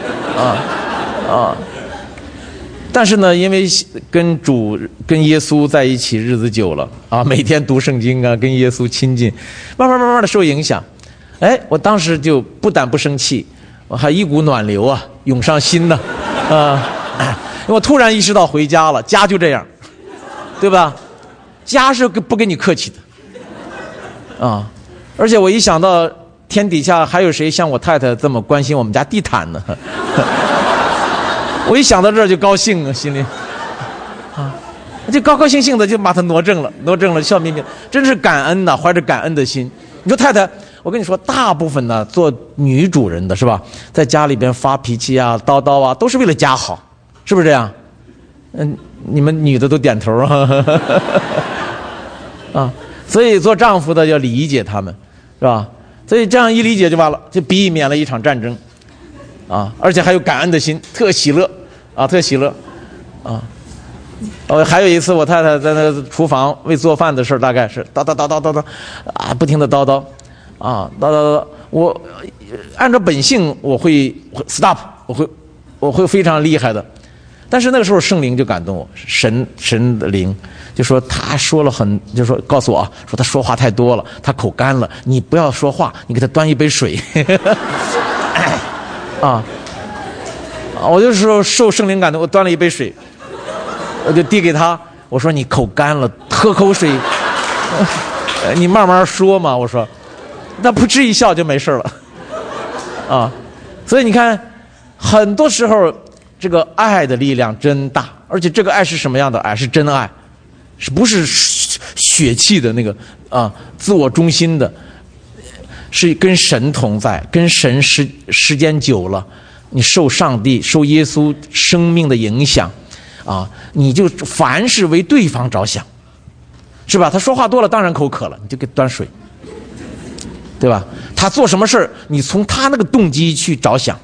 但是呢，因为跟耶稣在一起日子久了啊，每天读圣经啊，跟耶稣亲近，慢慢的受影响。我当时就不但不生气，我还一股暖流啊涌上心呢，我突然意识到回家了，家就这样，对吧？家是不跟你客气的啊。而且我一想到天底下还有谁像我太太这么关心我们家地毯呢？我一想到这儿就高兴啊，心里就高兴的就把它挪正了，笑眯眯，真是感恩呐，怀着感恩的心。你说太太，我跟你说，大部分呢做女主人的是吧，在家里边发脾气啊、叨叨啊，都是为了家好，是不是这样？你们女的都点头啊。所以做丈夫的要理解他们，是吧？所以这样一理解就完了，就避免了一场战争，而且还有感恩的心，特喜乐，还有一次我太太在那厨房为做饭的事，大概是叨叨啊，不停的叨叨，我按照本性我会 stop， 我会非常厉害的。但是那个时候圣灵就感动我，神的灵就说他说了就说告诉我说他说话太多了，他口干了，你不要说话，你给他端一杯水。我就是说受圣灵感动，我端了一杯水，我就递给他，我说你口干了，喝口水，你慢慢说嘛，我说，那扑哧一笑就没事了。所以你看，很多时候。这个爱的力量真大，而且这个爱是什么样的爱？是真爱，是不是血气的那个自我中心的？是跟神同在，跟神时间久了，你受上帝、受耶稣生命的影响你就凡是为对方着想，是吧？他说话多了，当然口渴了，你就给端水，对吧？他做什么事儿，你从他那个动机去着想。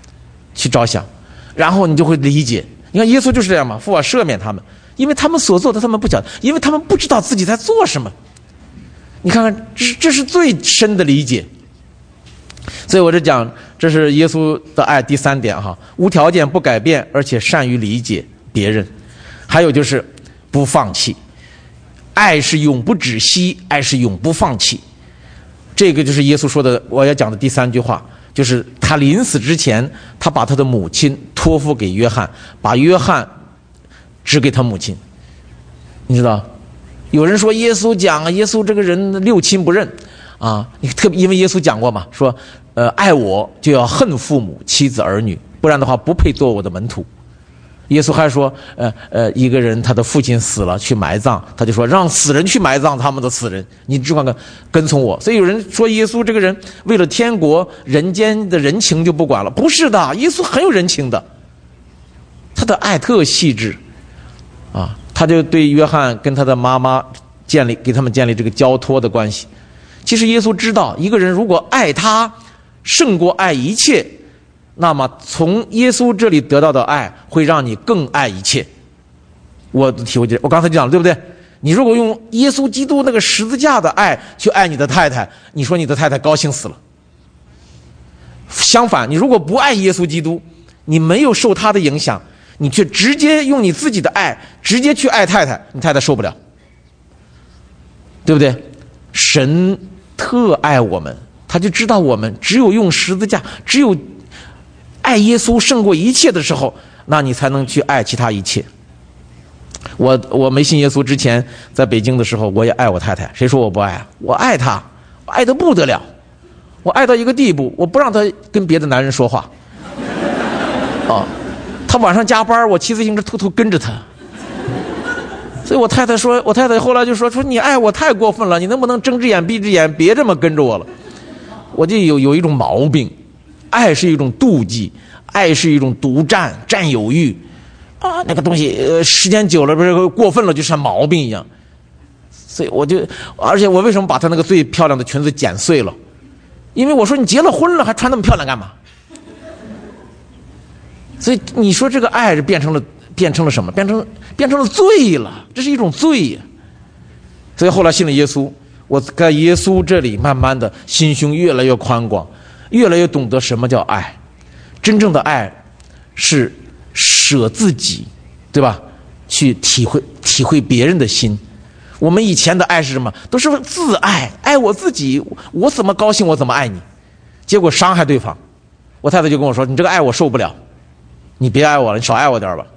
然后你就会理解，你看耶稣就是这样嘛，父啊赦免他们，因为他们所做的他们不晓得，因为他们不知道自己在做什么。你看看，这是最深的理解。所以我就讲，这是耶稣的爱第3点无条件不改变，而且善于理解别人。还有就是不放弃，爱是永不止息，爱是永不放弃。这个就是耶稣说的，我要讲的第3句话。就是他临死之前，他把他的母亲托付给约翰，把约翰指给他母亲。你知道，有人说耶稣讲耶稣这个人六亲不认因为耶稣讲过嘛，说爱我就要恨父母妻子儿女，不然的话不配做我的门徒。 耶稣还说，一个人他的父亲死了去埋葬，他就说让死人去埋葬他们的死人，你只管跟从我。所以有人说耶稣这个人为了天国人间的人情就不管了，不是的，耶稣很有人情的，他的爱特细致啊，他就对约翰跟他的妈妈给他们建立这个交托的关系。其实耶稣知道，一个人如果爱他胜过爱一切，那么从耶稣这里得到的爱会让你更爱一切。我的体会我刚才讲了，对不对？你如果用耶稣基督那个十字架的爱去爱你的太太，你说你的太太高兴死了。相反，你如果不爱耶稣基督，你没有受他的影响，你却直接用你自己的爱直接去爱太太，你太太受不了，对不对？神特爱我们，他就知道我们只有用十字架，只有爱耶稣胜过一切的时候，那你才能去爱其他一切。我没信耶稣之前，在北京的时候，我也爱我太太，谁说我不爱啊？我爱她，我爱得不得了，我爱到一个地步，我不让她跟别的男人说话。她晚上加班，我骑自行车偷偷跟着她。所以我太太后来就说你爱我太过分了，你能不能睁只眼闭只眼，别这么跟着我了。我就有一种毛病，爱是一种妒忌，爱是一种独占占有欲啊，那个东西时间久了不是过分了，就像毛病一样。所以而且我为什么把她那个最漂亮的裙子剪碎了？因为我说你结了婚了还穿那么漂亮干嘛？所以你说这个爱是变成了什么？变成了罪了，这是一种罪呀。所以后来信了耶稣，我在耶稣这里慢慢的心胸越来越宽广，越来越懂得什么叫爱。真正的爱是舍自己，对吧？去体会别人的心。我们以前的爱是什么？都是自爱，爱我自己，我怎么高兴我怎么爱你，结果伤害对方。我太太就跟我说，你这个爱我受不了，你别爱我了，你少爱我点吧。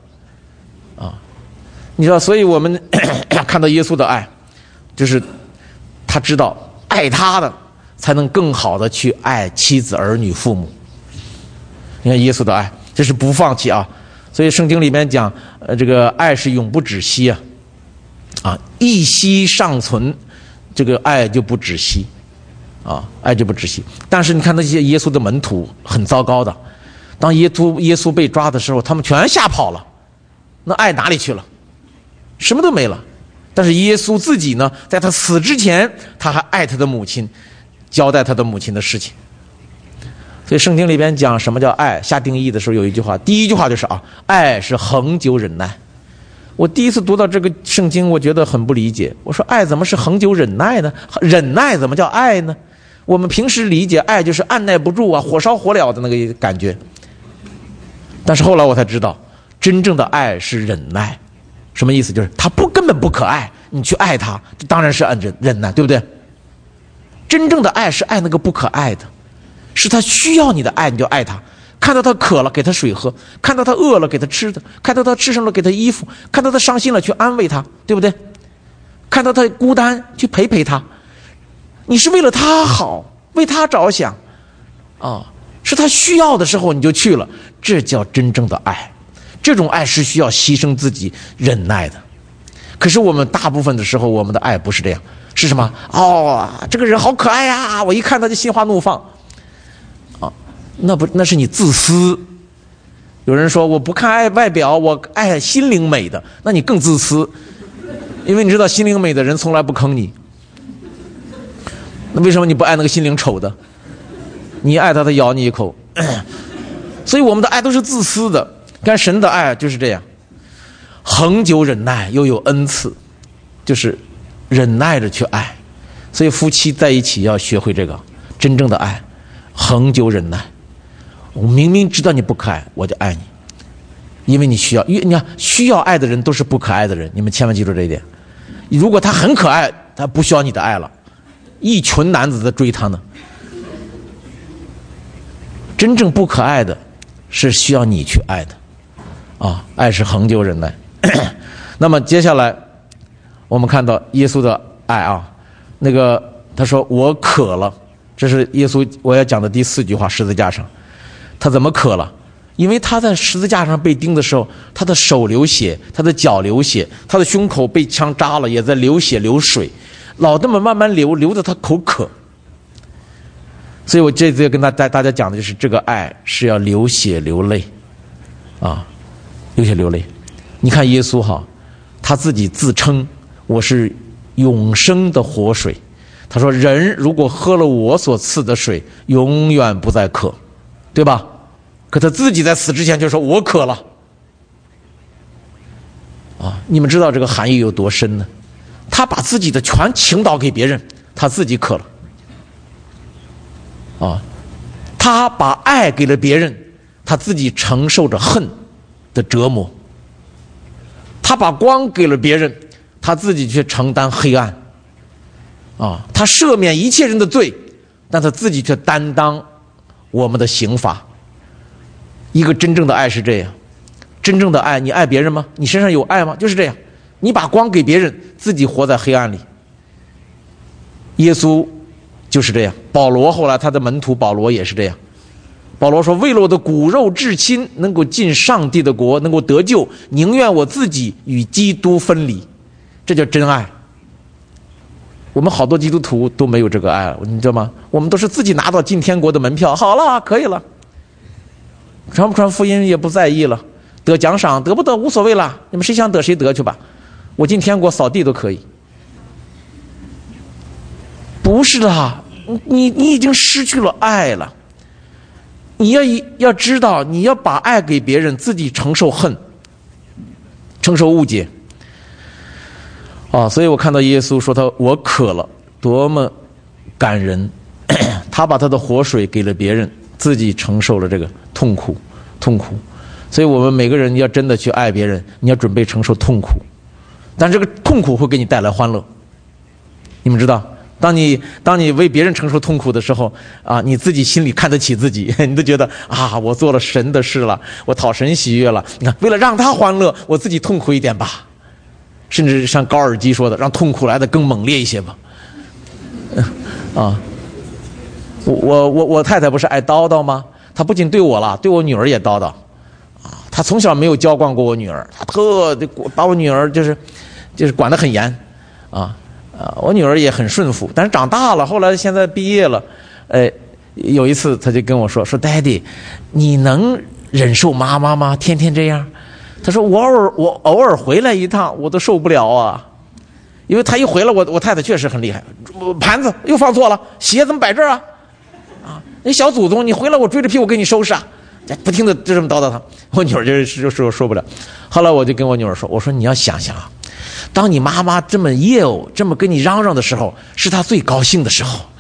你知道，所以我们看到耶稣的爱，就是他知道爱他的才能更好的去爱妻子儿女父母。你看耶稣的爱，这是不放弃啊。所以圣经里面讲这个爱是永不止息一息尚存，这个爱就不止息爱就不止息。但是你看那些耶稣的门徒很糟糕的，当耶稣被抓的时候，他们全吓跑了，那爱哪里去了？什么都没了。但是耶稣自己呢，在他死之前，他还爱他的母亲，交代他的母亲的事情。所以圣经里边讲什么叫爱，下定义的时候有一句话，第一句话就是爱是恒久忍耐。我第一次读到这个圣经，我觉得很不理解。我说爱怎么是恒久忍耐呢？忍耐怎么叫爱呢？我们平时理解爱就是按耐不住火烧火燎的那个感觉。但是后来我才知道，真正的爱是忍耐。什么意思？就是他根本不可爱，你去爱他，这当然是按忍耐，对不对？真正的爱是爱那个不可爱的，是他需要你的爱，你就爱他。看到他渴了给他水喝，看到他饿了给他吃的，看到他吃上了给他衣服，看到他伤心了去安慰他，对不对？看到他孤单去陪他，你是为了他好，为他着想是他需要的时候你就去了，这叫真正的爱。这种爱是需要牺牲自己忍耐的。可是我们大部分的时候，我们的爱不是这样，是什么？这个人好可爱呀，我一看他就心花怒放那是你自私。有人说我不看爱外表，我爱心灵美的，那你更自私，因为你知道心灵美的人从来不坑你。那为什么你不爱那个心灵丑的？你爱他咬你一口。所以我们的爱都是自私的。但神的爱就是这样，恒久忍耐，又有恩赐，就是忍耐着去爱。所以夫妻在一起要学会这个真正的爱，恒久忍耐。我明明知道你不可爱，我就爱你，因为你需要。你看，需要爱的人都是不可爱的人，你们千万记住这一点。如果他很可爱，他不需要你的爱了，一群男子在追他呢。真正不可爱的是需要你去爱的爱是恒久忍耐。那么接下来我们看到耶稣的爱那个他说我渴了，这是耶稣我要讲的第4句话，十字架上他怎么渴了？ 因为他在十字架上被钉的时候，他的手流血，他的脚流血，他的胸口被枪扎了，也在流血流水，老这么慢慢流，流得他口渴。所以我这次要跟大家讲的就是这个爱是要流血流泪啊，流血流泪。你看耶稣哈，他自己自称我是永生的活水，他说人如果喝了我所赐的水，永远不再渴，对吧？可他自己在死之前就说我渴了啊！你们知道这个含义有多深呢？他把自己的全倾倒给别人，他自己渴了啊！他把爱给了别人，他自己承受着恨的折磨；他把光给了别人，他自己却承担黑暗啊！他赦免一切人的罪，但他自己却担当我们的刑罚。一个真正的爱是这样，真正的爱，你爱别人吗？你身上有爱吗？就是这样，你把光给别人，自己活在黑暗里。耶稣就是这样，保罗后来他的门徒保罗也是这样。保罗说，为了我的骨肉至亲能够进上帝的国，能够得救，宁愿我自己与基督分离。这叫真爱。我们好多基督徒都没有这个爱，你知道吗？我们都是自己拿到进天国的门票，好了，可以了，传不传福音也不在意了，得奖赏得不得无所谓了，你们谁想得谁得去吧，我进天国扫地都可以。不是的，你已经失去了爱了。你要知道，你要把爱给别人，自己承受恨，承受误解啊！所以我看到耶稣说我渴了，多么感人。他把他的活水给了别人，自己承受了这个痛苦。所以我们每个人要真的去爱别人，你要准备承受痛苦，但这个痛苦会给你带来欢乐。你们知道，当你为别人承受痛苦的时候啊，你自己心里看得起自己，你都觉得啊，我做了神的事了，我讨神喜悦了。你看，为了让他欢乐，我自己痛苦一点吧，甚至像高尔基说的，让痛苦来的更猛烈一些吧。啊，我太太不是爱叨叨吗？她不仅对我了，对我女儿也叨叨啊。她从小没有娇惯过我女儿，她把我女儿就是管得很严啊。我女儿也很顺服，但是长大了，后来现在毕业了，有一次她就跟我说 Daddy， 你能忍受妈妈吗？天天这样？她说我偶尔回来一趟我都受不了啊，因为她一回来，我太太确实很厉害，盘子又放错了，鞋怎么摆这儿啊？那小祖宗，你回来我追着屁股给你收拾啊！不停的就这么叨叨他，我女儿就受不了。后来我就跟我女儿说，我说你要想想啊，当你妈妈这么业务，这么跟你嚷嚷的时候，是她最高兴的时候。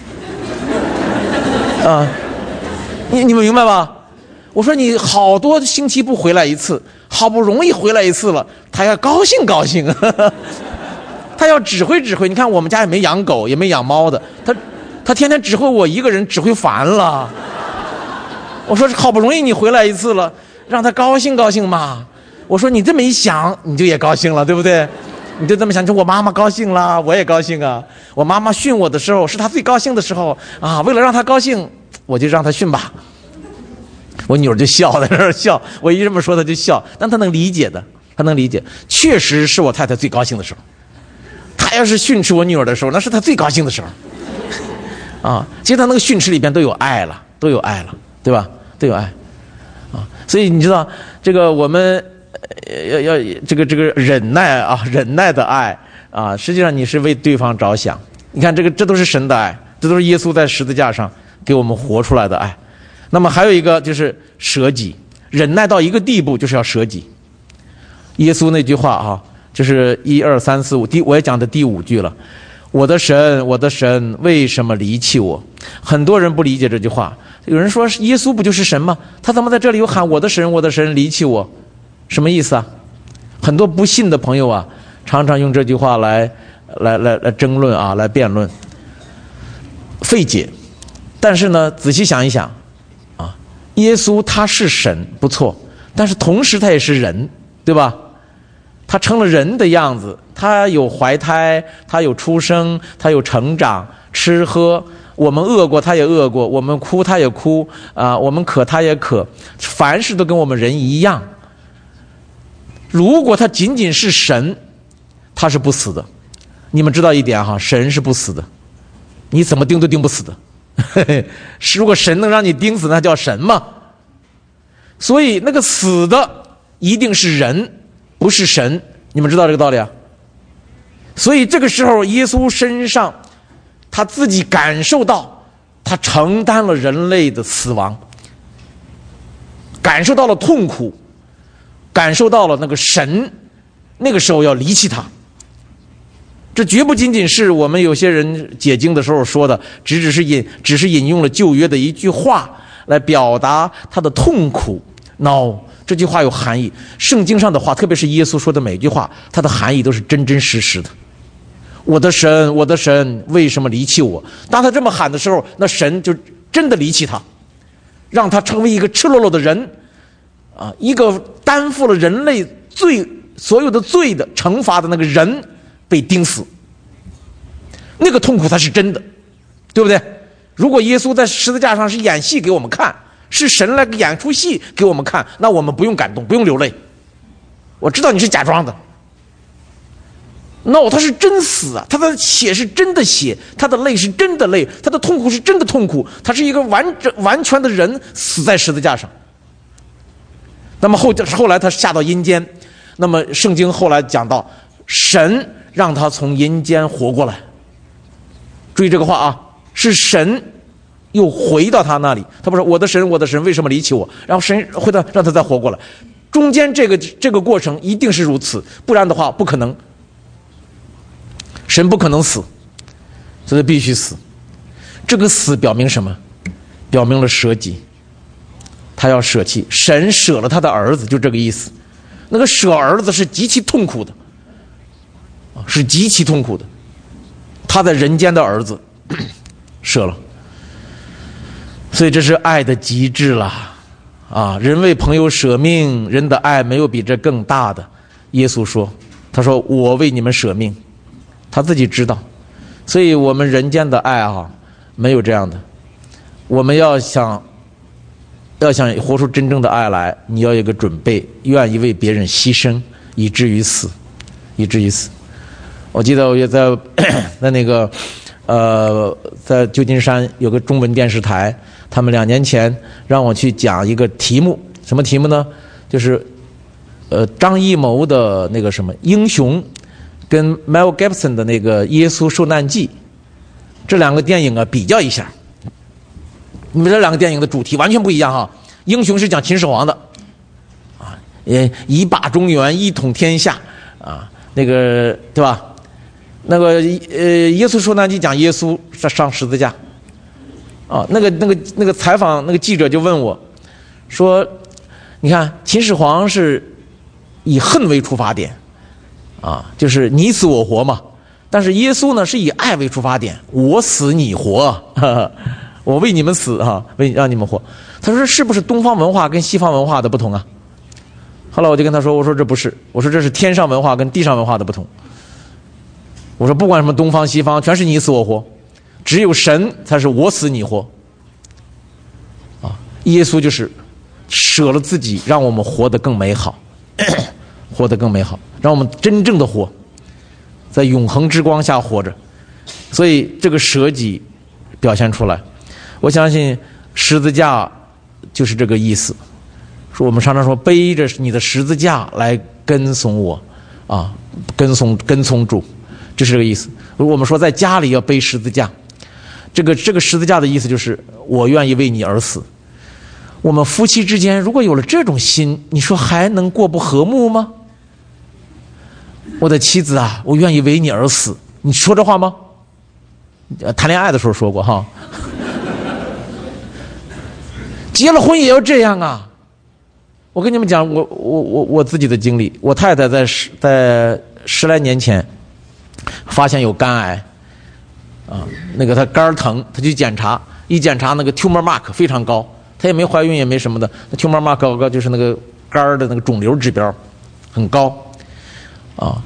你们明白吧？我说你好多星期不回来一次，好不容易回来一次了，她要高兴高兴，她要指挥。你看我们家也没养狗，也没养猫的，他天天指挥我一个人，指挥烦了。我说好不容易你回来一次了，让他高兴高兴嘛。我说你这么一想，你就也高兴了，对不对？你就这么想，就我妈妈高兴了，我也高兴啊。我妈妈训我的时候，是她最高兴的时候啊。为了让她高兴，我就让她训吧。我女儿就笑，在那儿笑。我一这么说，她就笑，但她能理解的，她能理解。确实是我太太最高兴的时候。她要是训斥我女儿的时候，那是她最高兴的时候。啊，其实他那个训斥里边都有爱了，对吧？都有爱，啊，所以你知道这个我们要这个忍耐啊，忍耐的爱啊，实际上你是为对方着想。你看这都是神的爱，这都是耶稣在十字架上给我们活出来的爱。那么还有一个就是舍己，忍耐到一个地步就是要舍己。耶稣那句话啊，就是1、2、3、4、5，我也讲的第5句了。我的神，我的神，为什么离弃我？很多人不理解这句话。有人说耶稣不就是神吗？他怎么在这里又喊我的神，我的神离弃我？什么意思啊？很多不信的朋友啊，常常用这句话来争论啊，来辩论，费解。但是呢，仔细想一想啊，耶稣他是神不错，但是同时他也是人，对吧？他成了人的样子，他有怀胎，他有出生，他有成长，吃喝， 我们饿过他也饿过，我们哭他也哭啊，我们渴他也渴，凡事都跟我们人一样。如果他仅仅是神，他是不死的。你们知道一点哈，神是不死的，你怎么钉都钉不死的。如果神能让你钉死，那叫神吗？所以那个死的一定是人，不是神。你们知道这个道理啊？所以这个时候耶稣身上他自己感受到他承担了人类的死亡，感受到了痛苦，感受到了那个神那个时候要离弃他。这绝不仅仅是我们有些人解经的时候说的，只是引用了旧约的一句话来表达他的痛苦。No， 这句话有含义。圣经上的话，特别是耶稣说的每句话，它的含义都是真真实实的。我的神，我的神，为什么离弃我？当他这么喊的时候，那神就真的离弃他，让他成为一个赤裸裸的人啊，一个担负了人类所有的罪的惩罚的那个人被钉死。那个痛苦才是真的，对不对？如果耶稣在十字架上是演戏给我们看，是神来演出戏给我们看，那我们不用感动，不用流泪。我知道你是假装的。No， 他是真死啊！他的血是真的血，他的泪是真的泪，他的痛苦是真的痛苦。他是一个完全的人死在十字架上。那么后来他下到阴间，那么圣经后来讲到，神让他从阴间活过来。注意这个话啊，是神又回到他那里。他不说我的神，我的神，为什么离弃我？然后神回到让他再活过来。中间这个过程一定是如此，不然的话不可能。神不可能死，所以必须死。这个死表明什么？表明了舍己，他要舍弃。神舍了他的儿子，就这个意思。那个舍儿子是极其痛苦的，是极其痛苦的。他在人间的儿子舍了，所以这是爱的极致了啊！人为朋友舍命，人的爱没有比这更大的。耶稣说，他说我为你们舍命。他自己知道，所以我们人间的爱啊，没有这样的。我们要想活出真正的爱来，你要有一个准备，愿意为别人牺牲，以至于死，以至于死。我记得我也在那个在旧金山有个中文电视台，他们2年前让我去讲一个题目，什么题目呢？就是张艺谋的那个什么英雄。跟 Mel Gibson 的那个《耶稣受难记》，这2个电影啊比较一下，你们这2个电影的主题完全不一样哈。英雄是讲秦始皇的，啊，一霸中原，一统天下啊，那个对吧？那个耶稣受难记讲耶稣上十字架，啊，那个采访那个记者就问我，说，你看秦始皇是以恨为出发点。啊，就是你死我活嘛。但是耶稣呢，是以爱为出发点，我死你活，我为你们死哈，让你们活。他说是不是东方文化跟西方文化的不同啊？后来我就跟他说，我说这不是，我说这是天上文化跟地上文化的不同。我说不管什么东方西方，全是你死我活，只有神才是我死你活。啊，耶稣就是舍了自己，让我们活得更美好。活得更美好，让我们真正的活，在永恒之光下活着。所以这个舍己表现出来，我相信十字架就是这个意思。说我们常常说背着你的十字架来跟从我啊，跟从主，这是这个意思。我们说在家里要背十字架，这个十字架的意思就是我愿意为你而死。我们夫妻之间如果有了这种心，你说还能过不和睦吗？我的妻子啊，我愿意为你而死，你说这话吗？谈恋爱的时候说过哈。结了婚也要这样啊！我跟你们讲，我自己的经历，我太太在10来年前发现有肝癌啊，那个她肝疼，她去检查，一检查那个 tumor mark 非常高，她也没怀孕也没什么的，那 tumor mark 高就是那个肝的那个肿瘤指标很高啊。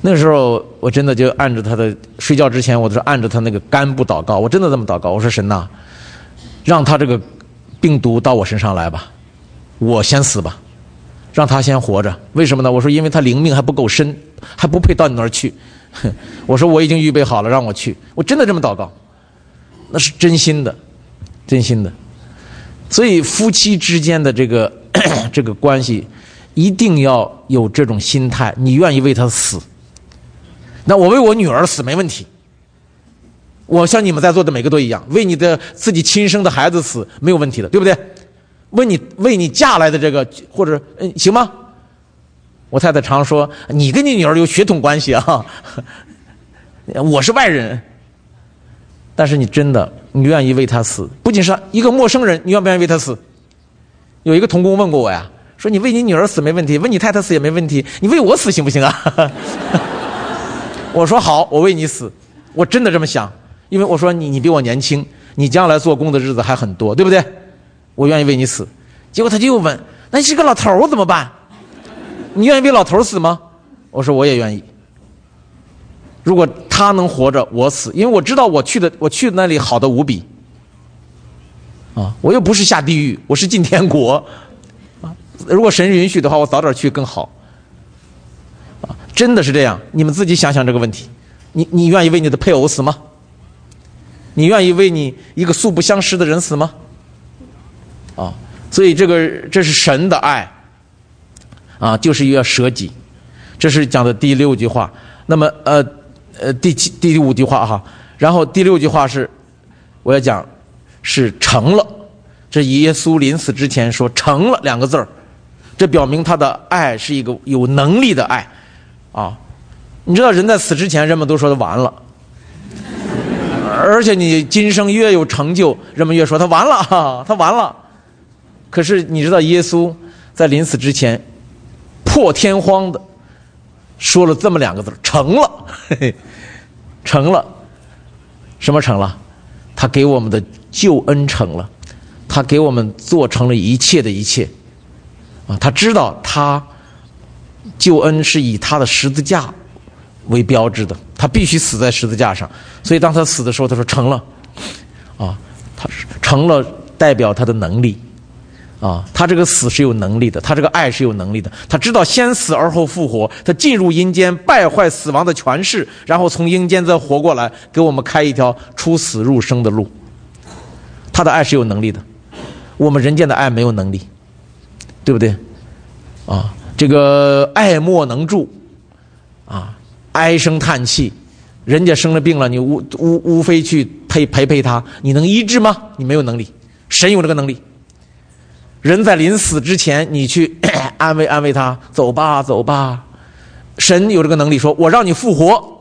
那时候我真的就按着他的睡觉之前，我都是按着他那个肝部祷告，我真的这么祷告，我说神呐，让他这个病毒到我身上来吧，我先死吧，让他先活着。为什么呢？我说因为他灵命还不够深，还不配到你那儿去。我说我已经预备好了，让我去。我真的这么祷告，那是真心的，真心的。所以夫妻之间的这个关系，一定要有这种心态，你愿意为他死。那我为我女儿死没问题，我像你们在座的每个都一样，为你的自己亲生的孩子死没有问题的，对不对？为你嫁来的这个或者行吗？我太太常说你跟你女儿有血统关系啊，我是外人。但是你真的你愿意为他死，不仅是一个陌生人，你愿不愿意为他死？有一个童工问过我呀，说你为你女儿死没问题，为你太太死也没问题，你为我死行不行啊？我说好，我为你死，我真的这么想，因为我说你比我年轻，你将来做工的日子还很多，对不对？我愿意为你死。结果他就又问，那你是个老头怎么办？你愿意为老头死吗？我说我也愿意。如果他能活着，我死，因为我知道我去的那里好的无比啊！我又不是下地狱，我是进天国啊！如果神允许的话，我早点去更好啊！真的是这样，你们自己想想这个问题，你愿意为你的配偶死吗？你愿意为你一个素不相识的人死吗？啊！所以这是神的爱啊，就是要舍己，这是讲的第6句话。那么第5句话哈，然后第6句话是我要讲是成了，这耶稣临死之前说成了2个字儿，这表明他的爱是一个有能力的爱啊！你知道人在死之前人们都说他完了，而且你今生越有成就，人们越说他完了哈，他完了。可是你知道耶稣在临死之前破天荒的说了这么2个字，成了，嘿嘿，成了。什么成了？他给我们的救恩成了，他给我们做成了一切的一切啊！他知道他救恩是以他的十字架为标志的，他必须死在十字架上。所以当他死的时候，他说成了啊，他成了代表他的能力啊，他这个死是有能力的，他这个爱是有能力的，他知道先死而后复活，他进入阴间败坏死亡的权势，然后从阴间再活过来，给我们开一条出死入生的路。他的爱是有能力的，我们人间的爱没有能力，对不对啊？这个爱莫能助啊，唉声叹气，人家生了病了，你无非去陪他，你能医治吗？你没有能力，神有这个能力。人在临死之前，你去安慰他，走吧走吧。神有这个能力，说我让你复活。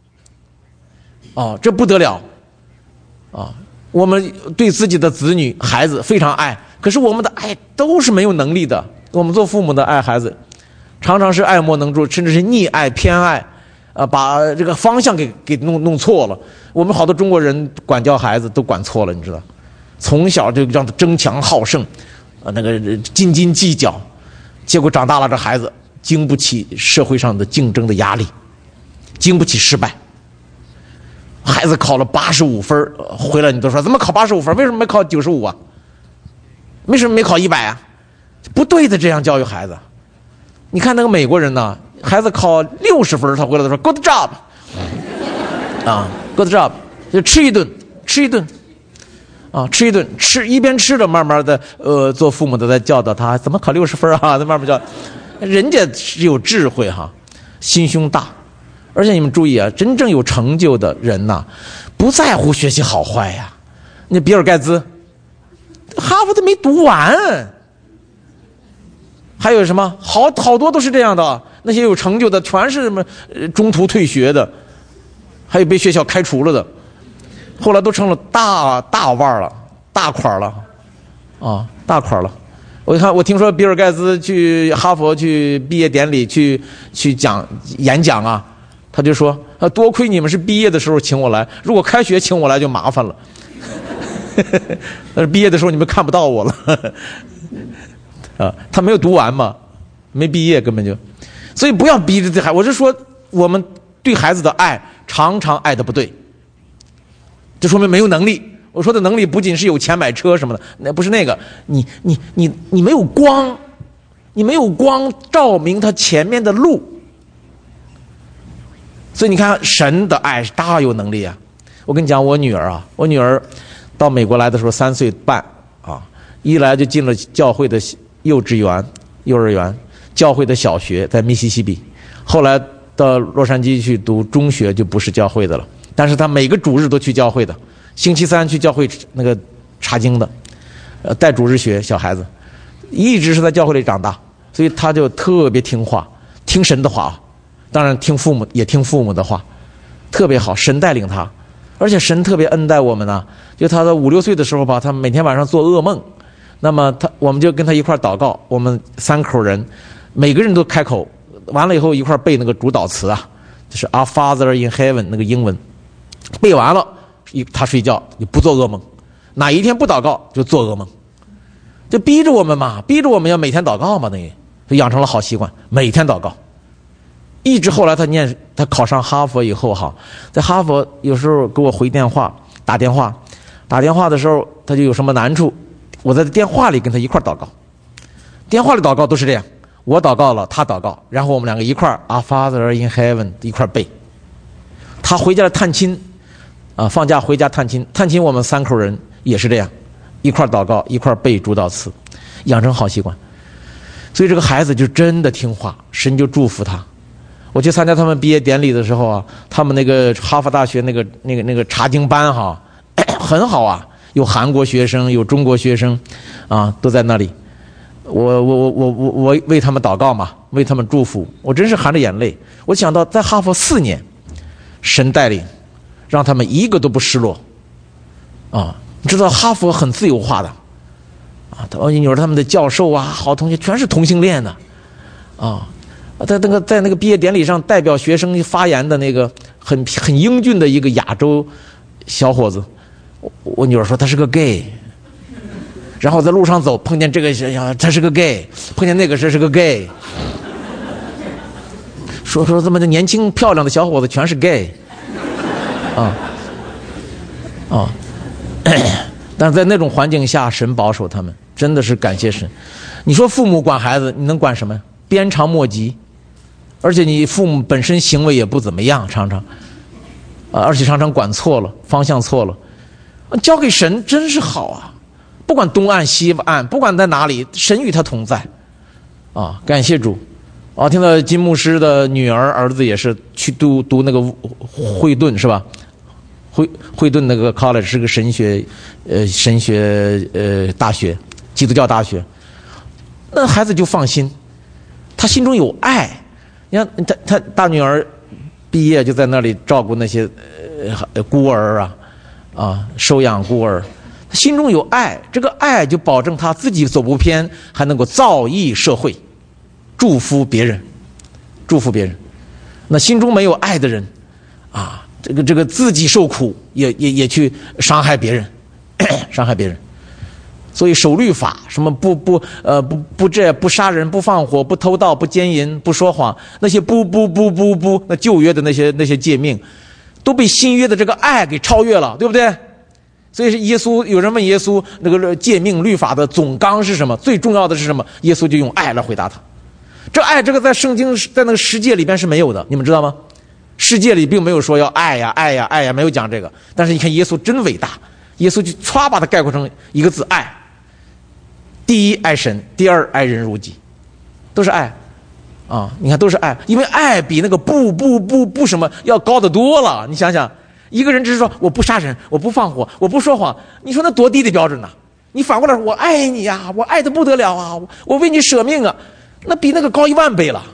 哦，这不得了啊！我们对自己的子女孩子非常爱，可是我们的爱都是没有能力的。我们做父母的爱孩子，常常是爱莫能助，甚至是溺爱偏爱把这个方向给弄错了。我们好多中国人管教孩子都管错了，你知道，从小就让他争强好胜那个斤斤计较，结果长大了这孩子经不起社会上的竞争的压力，经不起失败。孩子考了85分回来，你都说怎么考85分？为什么没考95啊？为什么没考100啊？不对的，这样教育孩子。你看那个美国人呢，孩子考60分，他回来都说 good job 啊 good job， 就吃一顿啊，吃一顿，一边吃着，慢慢的做父母的在教导他怎么考60分啊，在慢慢教。人家是有智慧哈，心胸大。而且你们注意啊，真正有成就的人呐，不在乎学习好坏呀。那比尔盖茨，哈佛都没读完，还有什么好多都是这样的。那些有成就的，全是什么中途退学的，还有被学校开除了的，后来都成了大腕了，大款了，啊，大款了。我听说比尔盖茨去哈佛去毕业典礼去演讲啊。他就说多亏你们是毕业的时候请我来，如果开学请我来就麻烦了。但是毕业的时候你们看不到我了。他没有读完嘛，没毕业根本就，所以不要逼着这孩子。我是说我们对孩子的爱常常爱的不对，这说明没有能力。我说的能力不仅是有钱买车什么的，那不是那个，你没有光，你没有光照明他前面的路。所以你看神的爱是大有能力啊。我跟你讲，我女儿到美国来的时候3岁半啊，一来就进了教会的幼儿园，教会的小学在密西西比，后来到洛杉矶去读中学就不是教会的了，但是他每个主日都去教会的，星期3去教会那个查经的，带主日学小孩子，一直是在教会里长大，所以他就特别听话，听神的话，当然听父母的话，特别好，神带领他。而且神特别恩待我们呢，就他的5、6岁的时候吧，他每天晚上做噩梦，那么我们就跟他一块祷告，我们3口人每个人都开口，完了以后一块背那个主祷词啊，就是 Our Father in Heaven 那个英文，背完了他睡觉就不做噩梦，哪一天不祷告就做噩梦，就逼着我们要每天祷告嘛，等于就养成了好习惯，每天祷告。一直后来他考上哈佛以后哈，在哈佛有时候给我打电话的时候他就有什么难处，我在电话里跟他一块祷告，电话里祷告都是这样，我祷告了他祷告，然后我们两个一块Our Father in Heaven 一块背。他回家探亲啊，放假回家探亲我们3口人也是这样，一块祷告一块背主祷词，养成好习惯。所以这个孩子就真的听话，神就祝福他。我去参加他们毕业典礼的时候啊，他们那个哈佛大学那个查经班哈，很好啊，有韩国学生，有中国学生，啊，都在那里。我为他们祷告嘛，为他们祝福，我真是含着眼泪。我想到在哈佛4年，神带领，让他们一个都不失落，啊，你知道哈佛很自由化的，啊，有他们的教授啊，好同学全是同性恋的，啊。在那个毕业典礼上代表学生发言的那个很英俊的一个亚洲小伙子，我女儿说他是个 gay， 然后在路上走碰见这个他是个 gay， 碰见那个是个 gay， 说这么的年轻漂亮的小伙子全是 gay， 但是在那种环境下神保守他们，真的是感谢神。你说父母管孩子你能管什么？鞭长莫及，而且你父母本身行为也不怎么样，常常而且常常管错了，方向错了，交给神真是好啊，不管东岸西岸，不管在哪里，神与他同在啊！感谢主啊！听到金牧师的女儿子也是去读那个惠顿是吧？惠顿那个 college 是个神学大学，基督教大学，那孩子就放心，他心中有爱。你看他大女儿毕业就在那里照顾那些孤儿啊，收养孤儿，他心中有爱，这个爱就保证他自己走不偏，还能够造诣社会，祝福别人。那心中没有爱的人啊，这个自己受苦也去伤害别人，伤害别人。所以守律法，什么不杀人，不放火，不偷盗，不奸淫，不说谎，那些不，那旧约的那些诫命，都被新约的这个爱给超越了，对不对？所以是耶稣，有人问耶稣那个诫命律法的总纲是什么？最重要的是什么？耶稣就用爱来回答他。这爱这个在圣经在那个世界里边是没有的，你们知道吗？世界里并没有说要爱呀，没有讲这个。但是你看耶稣真伟大，耶稣就歘把它概括成一个字爱。第一爱神，第二爱人如己，都是爱啊！你看都是爱，因为爱比那个不什么要高得多了。你想想，一个人只是说我不杀人，我不放火，我不说谎，你说那多低的标准呢？你反过来说我爱你呀，我爱得不得了啊，我为你舍命啊，那比那个高10000倍了。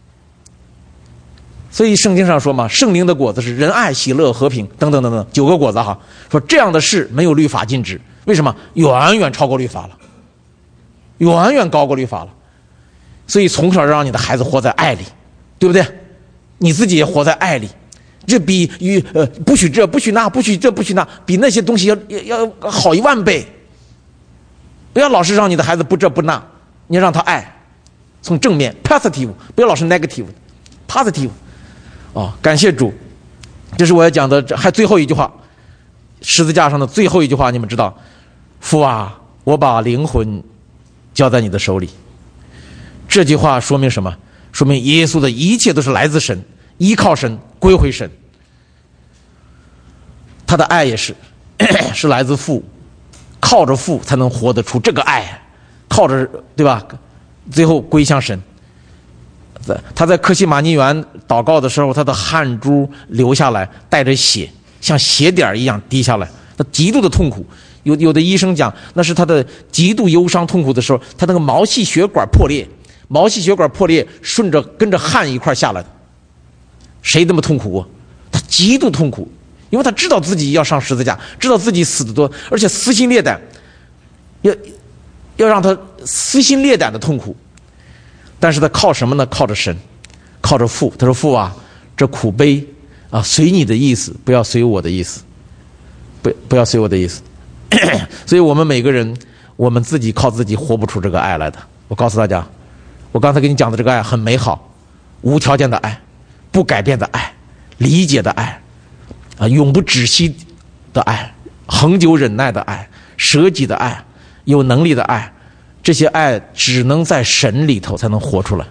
所以圣经上说嘛，圣灵的果子是仁爱、喜乐、和平等等9个果子哈。说这样的事没有律法禁止，为什么？远远超过律法了。远远高过律法了，所以从小让你的孩子活在爱里，对不对？你自己也活在爱里，这比不许这不许那不许这不许那，比那些东西要好10000倍。不要老是让你的孩子不这不那，你要让他爱，从正面 positive， 不要老是 negative positive。 感谢主。这是我要讲的，还最后一句话，十字架上的最后一句话，你们知道，父啊，我把灵魂交在你的手里。这句话说明什么？说明耶稣的一切都是来自神，依靠神，归回神。他的爱也是是来自父，靠着父才能活得出这个爱，靠着，对吧？最后归向神。他在客西马尼园祷告的时候，他的汗珠流下来，带着血，像血点一样滴下来，他极度的痛苦。有的医生讲，那是他的极度忧伤痛苦的时候，他那个毛细血管破裂，顺着跟着汗一块下来的。谁这么痛苦啊？他极度痛苦，因为他知道自己要上十字架，知道自己死得多，而且撕心裂胆，要让他撕心裂胆的痛苦。但是他靠什么呢？靠着神，靠着父。他说：“父啊，这苦悲啊，随你的意思，不要随我的意思，不要随我的意思。”所以我们每个人，我们自己靠自己活不出这个爱来的。我告诉大家，我刚才给你讲的这个爱很美好，无条件的爱，不改变的爱，理解的爱，永不止息的爱，恒久忍耐的爱，舍己的爱，有能力的爱。这些爱只能在神里头才能活出来，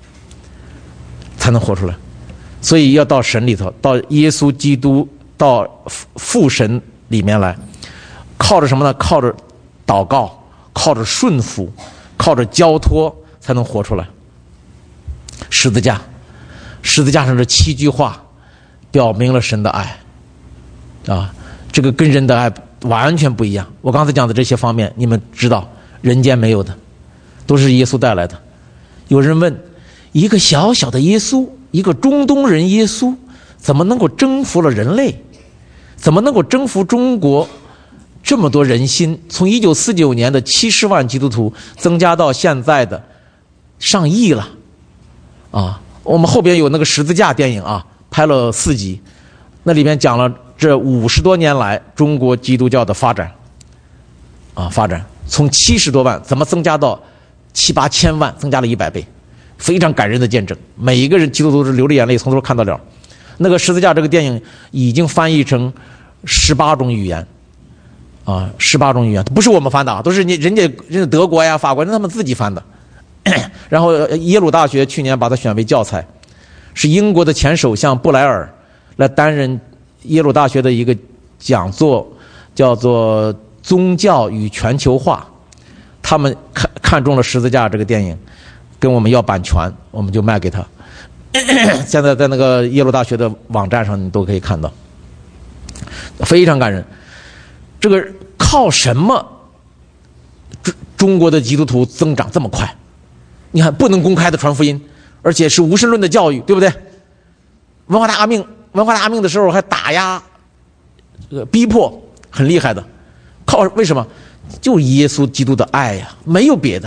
所以要到神里头，到耶稣基督，到父神里面来，靠着什么呢？靠着祷告，靠着顺服，靠着交托，才能活出来。十字架上这7句话表明了神的爱这个跟人的爱完全不一样。我刚才讲的这些方面，你们知道人间没有的，都是耶稣带来的。有人问，一个小小的耶稣，一个中东人耶稣，怎么能够征服了人类？怎么能够征服中国这么多人心？从1949年的70万基督徒增加到现在的上亿了我们后边有那个十字架电影拍了4集，那里面讲了这50多年来中国基督教的发展从70多万怎么增加到7、8千万，增加了100倍，非常感人的见证。每一个人基督徒都是流着眼泪从头看到了。那个十字架这个电影已经翻译成18种语言18种语言，不是我们翻的都是人家德国呀、法国人他们自己翻的。然后耶鲁大学去年把它选为教材，是英国的前首相布莱尔来担任耶鲁大学的一个讲座，叫做宗教与全球化。他们看中了十字架这个电影，跟我们要版权，我们就卖给他。现在在那个耶鲁大学的网站上你都可以看到，非常感人。这个靠什么中国的基督徒增长这么快？你看，不能公开的传福音，而且是无神论的教育，对不对？文化大革命的时候还打压逼迫，很厉害的。为什么？就是耶稣基督的爱呀，没有别的。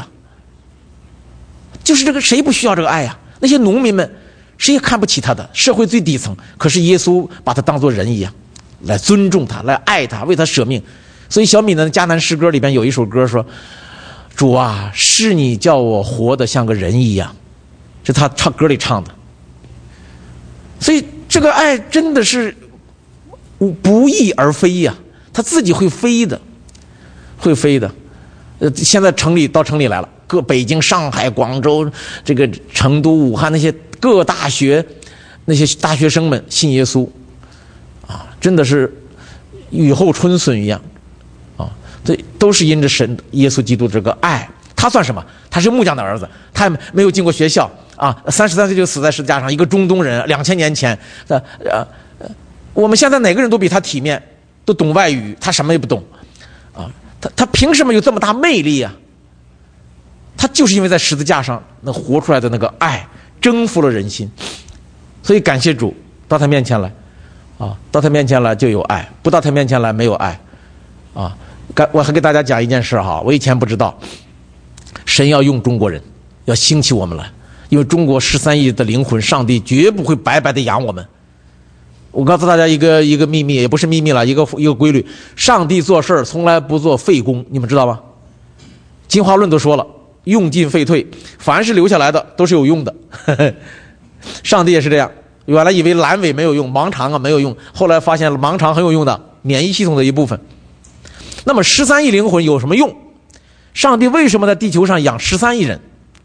就是这个，谁不需要这个爱呀？那些农民们谁也看不起他的，社会最底层，可是耶稣把他当作人一样来尊重他，来爱他，为他舍命。所以小米的迦南诗歌里边有一首歌说，主啊，是你叫我活得像个人一样，是他唱歌里唱的。所以这个爱真的是不翼而飞呀，他自己会飞的。现在到城里来了，各北京、上海、广州、这个成都、武汉那些各大学，那些大学生们信耶稣真的是雨后春笋一样这都是因着神耶稣基督这个爱。他算什么？他是木匠的儿子，他没有进过学校33岁就死在十字架上，一个中东人，2000年前我们现在哪个人都比他体面，都懂外语，他什么也不懂他凭什么有这么大魅力呀？他就是因为在十字架上能活出来的那个爱，征服了人心。所以感谢主，到他面前来到他面前来就有爱，不到他面前来没有爱我还给大家讲一件事我以前不知道，神要用中国人，要兴起我们来，因为中国13亿的灵魂，上帝绝不会白白的养我们。我告诉大家一个秘密，也不是秘密了，一个规律，上帝做事从来不做废工，你们知道吗？进化论都说了，用进废退，凡是留下来的都是有用的。上帝也是这样原来以为阑尾没有用，盲肠啊没有用，后来发现了盲肠很有用的，免疫系统的一部分。那么13亿灵魂有什么用？上帝为什么在地球上养13亿人？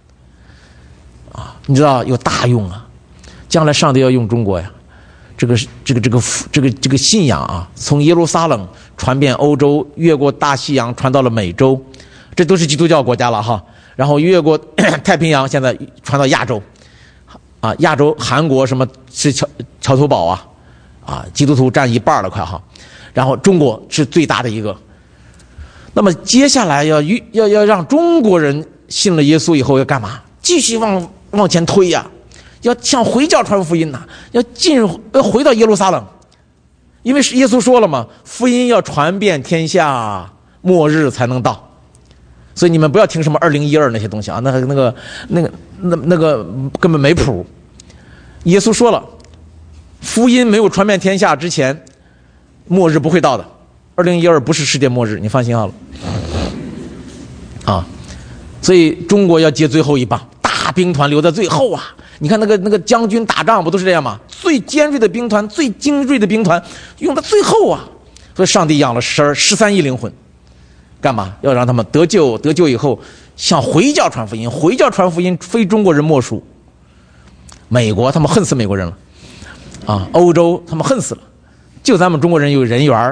你知道有大用啊！将来上帝要用中国呀，这个信仰啊，从耶路撒冷传遍欧洲，越过大西洋传到了美洲，这都是基督教国家了哈。然后越过太平洋，现在传到亚洲，啊，亚洲韩国什么是桥头堡啊，基督徒占一半了快哈。然后中国是最大的一个。那么接下来要让中国人信了耶稣以后要干嘛？继续往前推呀，要向回教传福音呐，要回到耶路撒冷，因为耶稣说了嘛，福音要传遍天下，末日才能到。所以你们不要听什么2012那些东西啊，那个根本没谱。耶稣说了，福音没有传遍天下之前，末日不会到的。2012不是世界末日，你放心好了。啊，所以中国要接最后一棒，大兵团留在最后啊！你看那个将军打仗不都是这样吗？最尖锐的兵团，最精锐的兵团用到最后啊！所以上帝养了13亿灵魂，干嘛？要让他们得救以后向回教传福音，回教传福音非中国人莫属。美国他们恨死美国人了，啊，欧洲他们恨死了，就咱们中国人有人缘，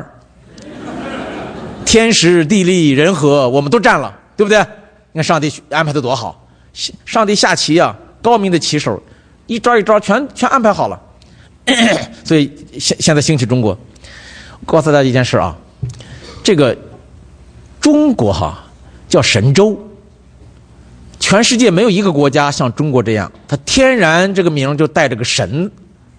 天时地利人和我们都占了，对不对？你看上帝安排的多好，上帝下棋啊，高明的棋手，一招一招全安排好了。所以现在兴起中国，告诉大家一件事啊，这个中国叫神州，全世界没有一个国家像中国这样，它天然这个名就带着个神，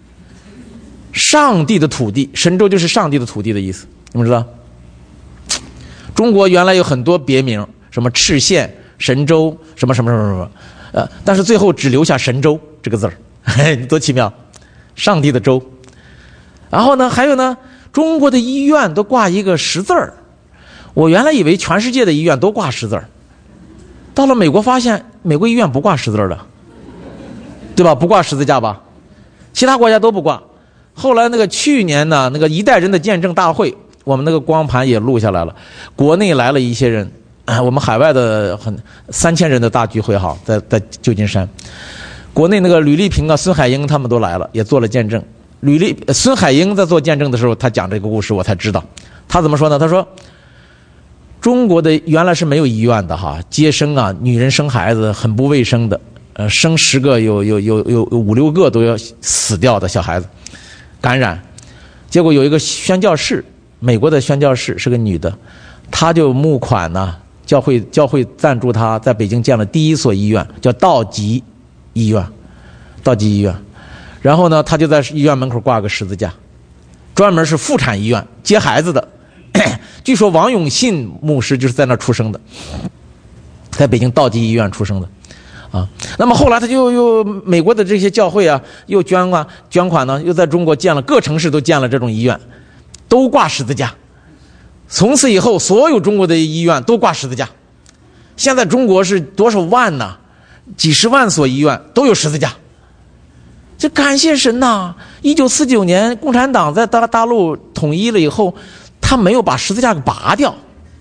上帝的土地，神州就是上帝的土地的意思，你们知道？中国原来有很多别名，什么赤县、神州，什么，但是最后只留下神州这个字儿，多奇妙！上帝的州。然后呢，还有呢，中国的医院都挂一个十字儿。我原来以为全世界的医院都挂十字儿，到了美国发现美国医院不挂十字儿的，对吧？不挂十字架吧？其他国家都不挂。后来那个去年呢，那个一代人的见证大会，我们那个光盘也录下来了，国内来了一些人，我们海外的3000人的大聚会在旧金山，国内那个吕丽萍啊、孙海英他们都来了，也做了见证。孙海英在做见证的时候，他讲这个故事，我才知道。他怎么说呢？他说，中国的原来是没有医院的接生啊，女人生孩子很不卫生的，生10个有5、6个都要死掉的小孩子，感染。结果有一个宣教士，美国的宣教士是个女的，她就募款呢，教会赞助她在北京建了第一所医院，叫道济医院。然后呢，她就在医院门口挂个十字架，专门是妇产医院接孩子的。据说王永信牧师就是在那出生的，在北京道济医院出生的。那么后来他就又美国的这些教会啊，又捐款呢，又在中国建了，各城市都建了这种医院，都挂十字架。从此以后，所有中国的医院都挂十字架。现在中国是多少万呢？几十万所医院都有十字架。这感谢神呐！1949年共产党在大陆统一了以后，他没有把十字架给拔掉。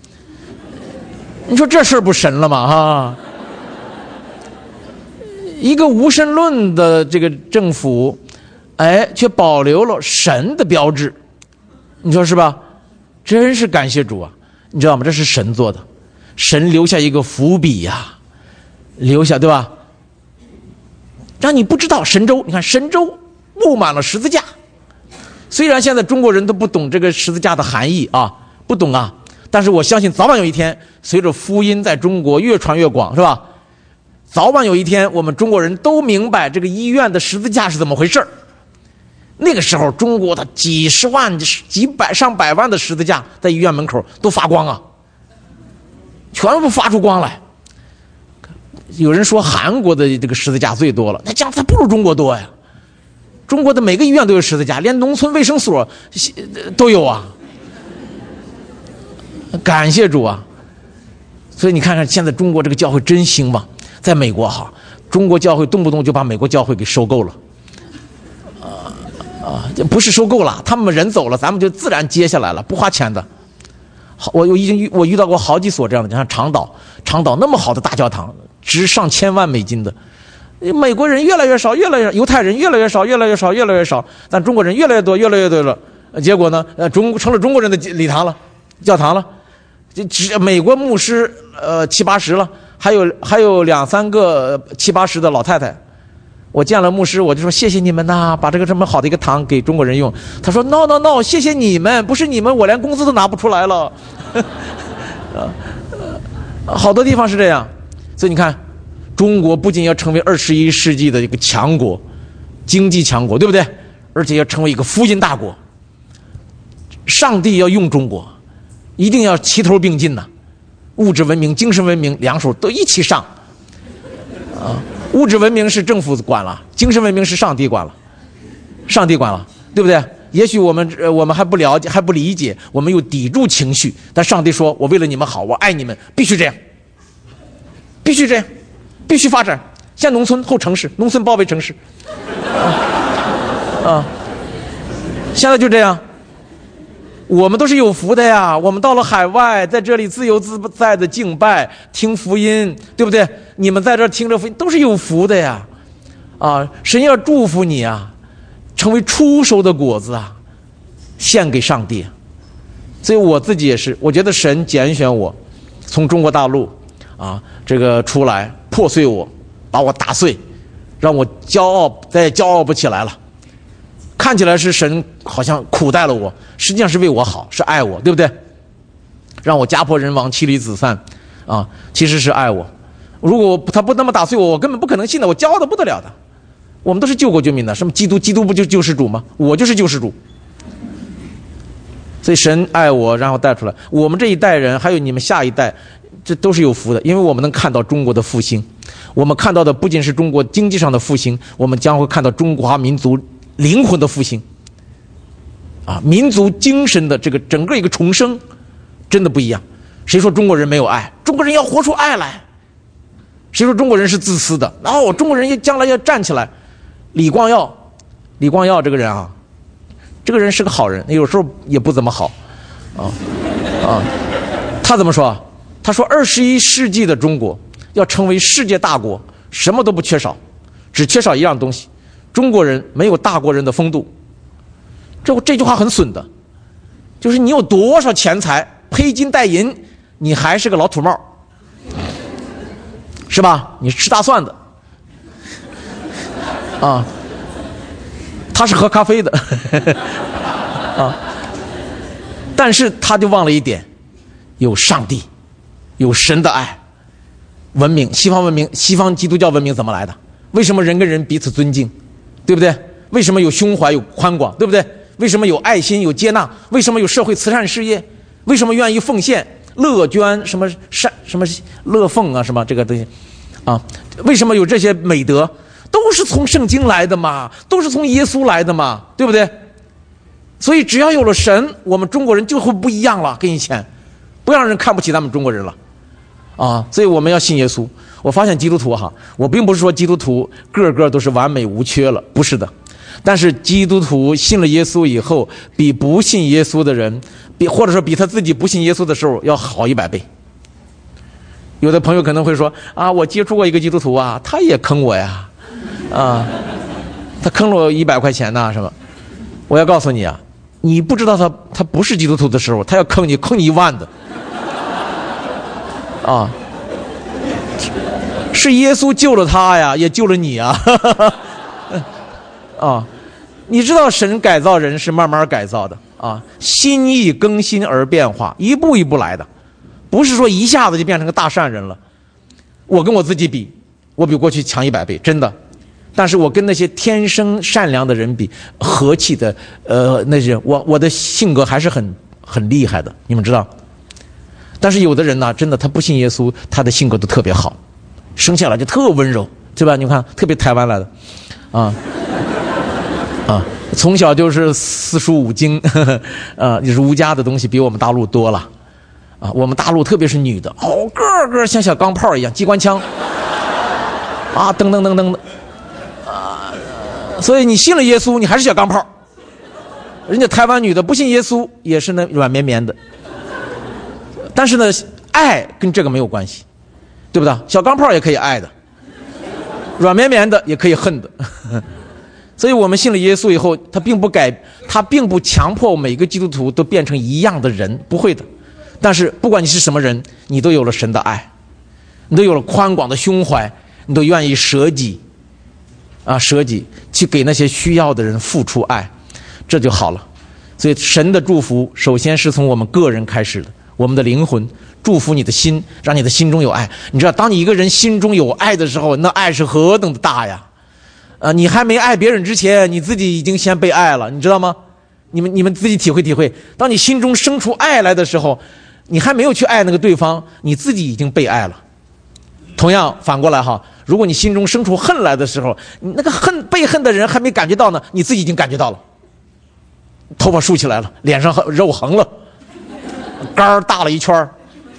你说这事儿不神了吗？一个无神论的这个政府，却保留了神的标志，你说是吧？真是感谢主啊！你知道吗？这是神做的，神留下一个伏笔呀，留下，对吧？让你不知道神州，你看神州布满了十字架。虽然现在中国人都不懂这个十字架的含义啊，不懂啊，但是我相信早晚有一天，随着福音在中国越传越广，是吧？早晚有一天，我们中国人都明白这个医院的十字架是怎么回事。那个时候，中国的几十万、上百万的十字架在医院门口都发光啊，全部发出光来。有人说韩国的这个十字架最多了，那它不如中国多呀。中国的每个医院都有十字架，连农村卫生所都有啊。感谢主啊！所以你看看现在中国这个教会真兴旺。在美国中国教会动不动就把美国教会给收购了， 不是收购了，他们人走了，咱们就自然接下来了，不花钱的。我遇到过好几所这样的，像长岛那么好的大教堂，值上千万美金的。美国人越来越少，犹太人越来越少，但中国人越来越多了。结果呢，成了中国人的礼堂了，教堂了。美国牧师70-80了，还有2-3个70-80的老太太。我见了牧师，我就说谢谢你们呐，把这个这么好的一个堂给中国人用。他说 no， 谢谢你们，不是你们我连工资都拿不出来了。好多地方是这样，所以你看，中国不仅要成为21世纪的一个强国，经济强国，对不对？而且要成为一个福音大国。上帝要用中国，一定要齐头并进呐，物质文明、精神文明两手都一起上。物质文明是政府管了，精神文明是上帝管了，对不对？也许我们还不了解，还不理解，我们有抵触情绪，但上帝说：“我为了你们好，我爱你们，必须这样，必须发展，先农村后城市，农村包围城市。”现在就这样。我们都是有福的呀，我们到了海外，在这里自由自在的敬拜听福音，对不对？你们在这听着福音都是有福的呀。神要祝福你啊，成为初熟的果子啊，献给上帝。所以我自己也是，我觉得神拣选我从中国大陆这个出来，破碎我，把我打碎，让我再也骄傲不起来了。看起来是神好像苦待了我，实际上是为我好，是爱我，对不对？让我家破人亡，妻离子散其实是爱我。如果他不那么打碎我根本不可能信的，我骄傲的不得了的。我们都是救国救民的，什么基督不就是救世主吗？我就是救世主。所以神爱我，然后带出来。我们这一代人还有你们下一代，这都是有福的，因为我们能看到中国的复兴。我们看到的不仅是中国经济上的复兴，我们将会看到中华民族灵魂的复兴民族精神的这个整个一个重生，真的不一样。谁说中国人没有爱？中国人要活出爱来。谁说中国人是自私的？中国人将来要站起来。李光耀这个人这个人是个好人，有时候也不怎么好他怎么说？他说21世纪的中国要成为世界大国，什么都不缺少，只缺少一样东西，中国人没有大国人的风度。这句话很损的，就是你有多少钱财，披金戴银，你还是个老土帽，是吧？你吃大蒜的他是喝咖啡的但是他就忘了一点，有上帝，有神的爱。文明，西方基督教文明怎么来的？为什么人跟人彼此尊敬，对不对？为什么有胸怀有宽广，对不对？为什么有爱心有接纳？为什么有社会慈善事业？为什么愿意奉献乐捐什么乐奉什么这个东西为什么有这些美德？都是从圣经来的嘛，都是从耶稣来的嘛，对不对？所以只要有了神，我们中国人就会不一样了，跟以前不让人看不起咱们中国人了所以我们要信耶稣。我发现基督徒我并不是说基督徒个个都是完美无缺了，不是的。但是基督徒信了耶稣以后，比不信耶稣的人，或者说比他自己不信耶稣的时候要好100倍。有的朋友可能会说我接触过一个基督徒他也坑我呀他坑了我100块钱什么。我要告诉你你不知道他不是基督徒的时候，他要坑你1万的是耶稣救了他呀，也救了你你知道神改造人是慢慢改造的心意更新而变化，一步一步来的，不是说一下子就变成个大善人了。我跟我自己比，我比过去强100倍，真的。但是我跟那些天生善良的人比，和气的那些我的性格还是很厉害的，你们知道。但是有的人真的他不信耶稣，他的性格都特别好，生下来就特温柔，对吧？你看特别台湾来的从小就是4书5经儒家的东西比我们大陆多了我们大陆特别是女的个个像小钢炮一样，机关枪噔噔噔噔的所以你信了耶稣，你还是小钢炮人家台湾女的不信耶稣，也是那软绵绵的。但是呢，爱跟这个没有关系，对不对？小钢炮也可以爱的，软绵绵的也可以恨的。所以我们信了耶稣以后，他并不强迫每个基督徒都变成一样的人，不会的。但是不管你是什么人，你都有了神的爱，你都有了宽广的胸怀，你都愿意舍己去给那些需要的人付出爱，这就好了。所以神的祝福首先是从我们个人开始的，我们的灵魂，祝福你的心，让你的心中有爱。你知道，当你一个人心中有爱的时候，那爱是何等的大呀！你还没爱别人之前，你自己已经先被爱了，你知道吗？你们自己体会体会，当你心中生出爱来的时候，你还没有去爱那个对方，你自己已经被爱了。同样反过来哈，如果你心中生出恨来的时候，你那个被恨的人还没感觉到呢，你自己已经感觉到了，头发竖起来了，脸上肉横了，肝儿大了一圈。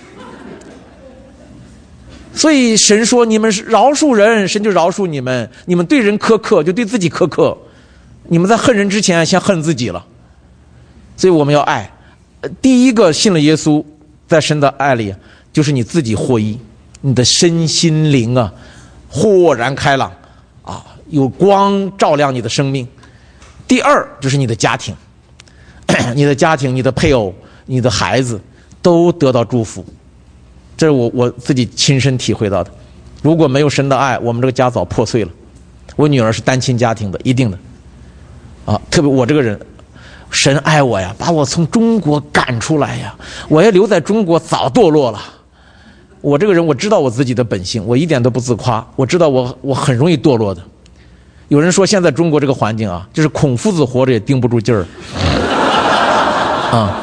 所以神说，你们饶恕人，神就饶恕你们；你们对人苛刻，就对自己苛刻。你们在恨人之前，先恨自己了。所以我们要爱。第一个信了耶稣，在神的爱里，就是你自己获益，你的身心灵啊，豁然开朗啊，有光照亮你的生命。第二就是你的家庭，你的家庭、你的配偶、你的孩子都得到祝福。这是我自己亲身体会到的。如果没有神的爱，我们这个家早破碎了。我女儿是单亲家庭的，一定的啊。特别我这个人，神爱我呀，把我从中国赶出来呀，我要留在中国早堕落了。我这个人，我知道我自己的本性，我一点都不自夸，我知道我很容易堕落的。有人说现在中国这个环境啊，就是孔夫子活着也盯不住劲儿啊，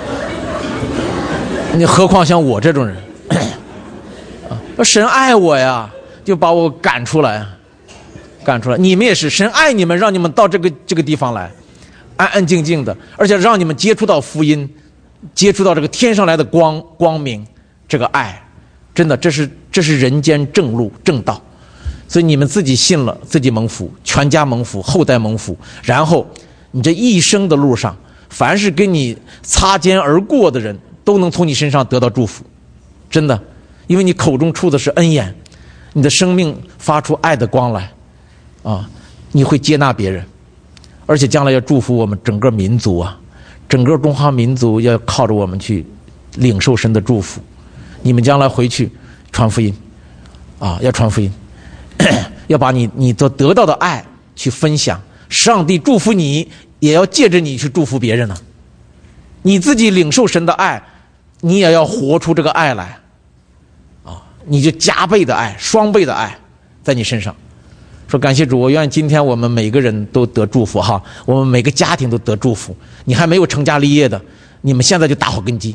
你何况像我这种人。神爱我呀，就把我赶出来。你们也是，神爱你们，让你们到这个地方来，安安静静的，而且让你们接触到福音，接触到这个天上来的光明，这个爱，真的，这是人间正路正道。所以你们自己信了，自己蒙福，全家蒙福，后代蒙福，然后你这一生的路上，凡是跟你擦肩而过的人，都能从你身上得到祝福，真的。因为你口中出的是恩言，你的生命发出爱的光来啊，你会接纳别人，而且将来要祝福我们整个民族啊，整个中华民族要靠着我们去领受神的祝福。你们将来回去传福音啊，要传福音，要把你所得到的爱去分享，上帝祝福你，也要借着你去祝福别人呢。你自己领受神的爱，你也要活出这个爱来你就加倍的爱，双倍的爱在你身上。说感谢主，我愿今天我们每个人都得祝福哈，我们每个家庭都得祝福。你还没有成家立业的，你们现在就打好根基，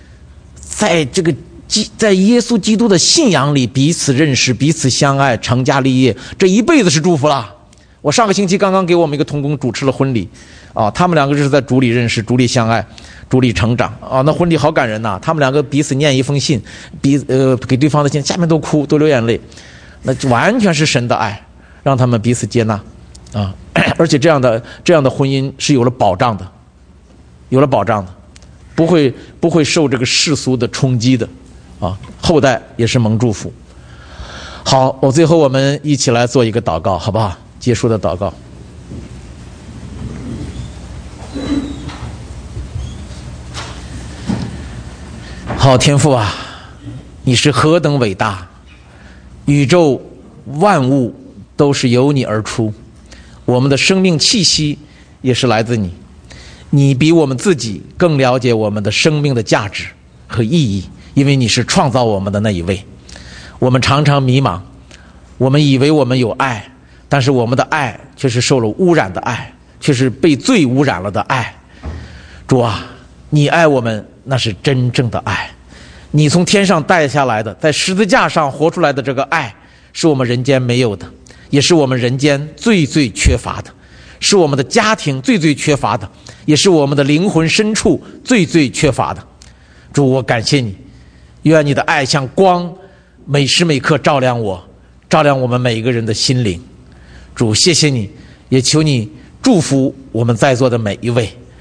在耶稣基督的信仰里彼此认识，彼此相爱，成家立业，这一辈子是祝福了。我上个星期刚刚给我们一个同工主持了婚礼啊，他们两个是在主里认识，主里相爱，主里成长啊，那婚礼好感人呐！他们两个彼此念一封信，给对方的信，下面都哭，都流眼泪，那完全是神的爱，让他们彼此接纳啊！而且这样的婚姻是有了保障的，不会受这个世俗的冲击的啊！后代也是蒙祝福。好，最后我们一起来做一个祷告，好不好？结束的祷告。好，天父啊，你是何等伟大，宇宙万物都是由你而出，我们的生命气息也是来自你，你比我们自己更了解我们的生命的价值和意义，因为你是创造我们的那一位。我们常常迷茫，我们以为我们有爱，但是我们的爱却是受了污染的爱，却是被罪污染了的爱。主啊，你爱我们，那是真正的爱，你从天上带下来的，在十字架上活出来的这个爱，是我们人间没有的，也是我们人间最最缺乏的，是我们的家庭最最缺乏的，也是我们的灵魂深处最最缺乏的。主，我感谢你，愿你的爱像光，每时每刻照亮我，照亮我们每一个人的心灵。主，谢谢你，也求你祝福我们在座的每一位，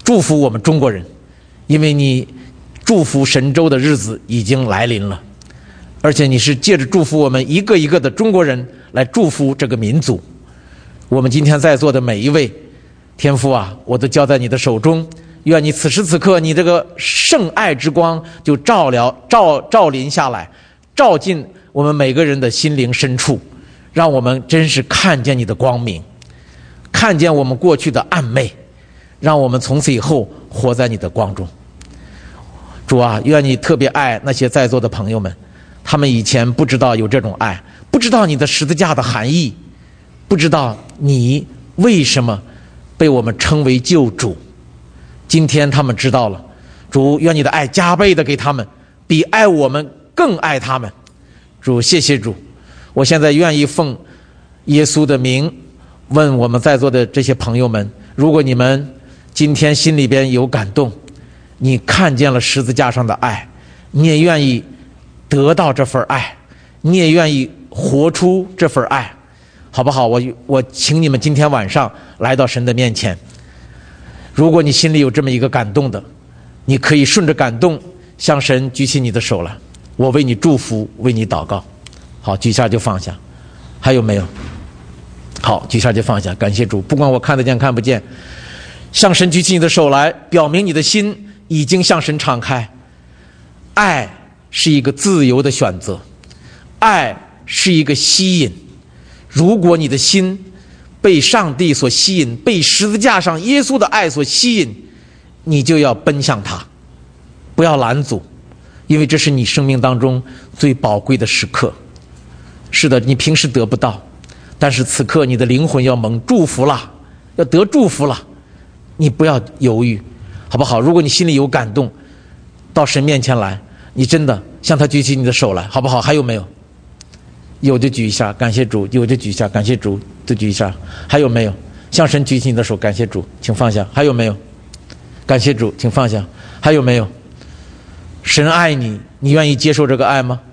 祝福我们中国人，因为你祝福神州的日子已经来临了，而且你是借着祝福我们一个一个的中国人来祝福这个民族。我们今天在座的每一位，天父啊，我都交在你的手中，愿你此时此刻你这个圣爱之光就照临下来，照进我们每个人的心灵深处，让我们真是看见你的光明，看见我们过去的暗昧，让我们从此以后活在你的光中。主啊，愿你特别爱那些在座的朋友们，他们以前不知道有这种爱，不知道你的十字架的含义，不知道你为什么被我们称为救主。今天他们知道了，主，愿你的爱加倍的给他们，比爱我们更爱他们。主，谢谢主，我现在愿意奉耶稣的名问我们在座的这些朋友们，如果你们今天心里边有感动，你看见了十字架上的爱，你也愿意得到这份爱，你也愿意活出这份爱，好不好？我请你们今天晚上来到神的面前，如果你心里有这么一个感动的，你可以顺着感动向神举起你的手来，我为你祝福，为你祷告。好，举下就放下。还有没有？好，举下就放下。感谢主，不管我看得见看不见，向神举起你的手来，表明你的心已经向神敞开。爱是一个自由的选择，爱是一个吸引。如果你的心被上帝所吸引，被十字架上耶稣的爱所吸引，你就要奔向他，不要拦阻，因为这是你生命当中最宝贵的时刻。是的，你平时得不到，但是此刻你的灵魂要蒙祝福了，要得祝福了，你不要犹豫，好不好？如果你心里有感动，到神面前来，你真的向他举起你的手来，好不好？还有没有？有就举一下，感谢主；有就举一下，感谢主；就举一下。还有没有？向神举起你的手，感谢主，请放下。还有没有？感谢主，请放下。还有没有？神爱你，你愿意接受这个爱吗？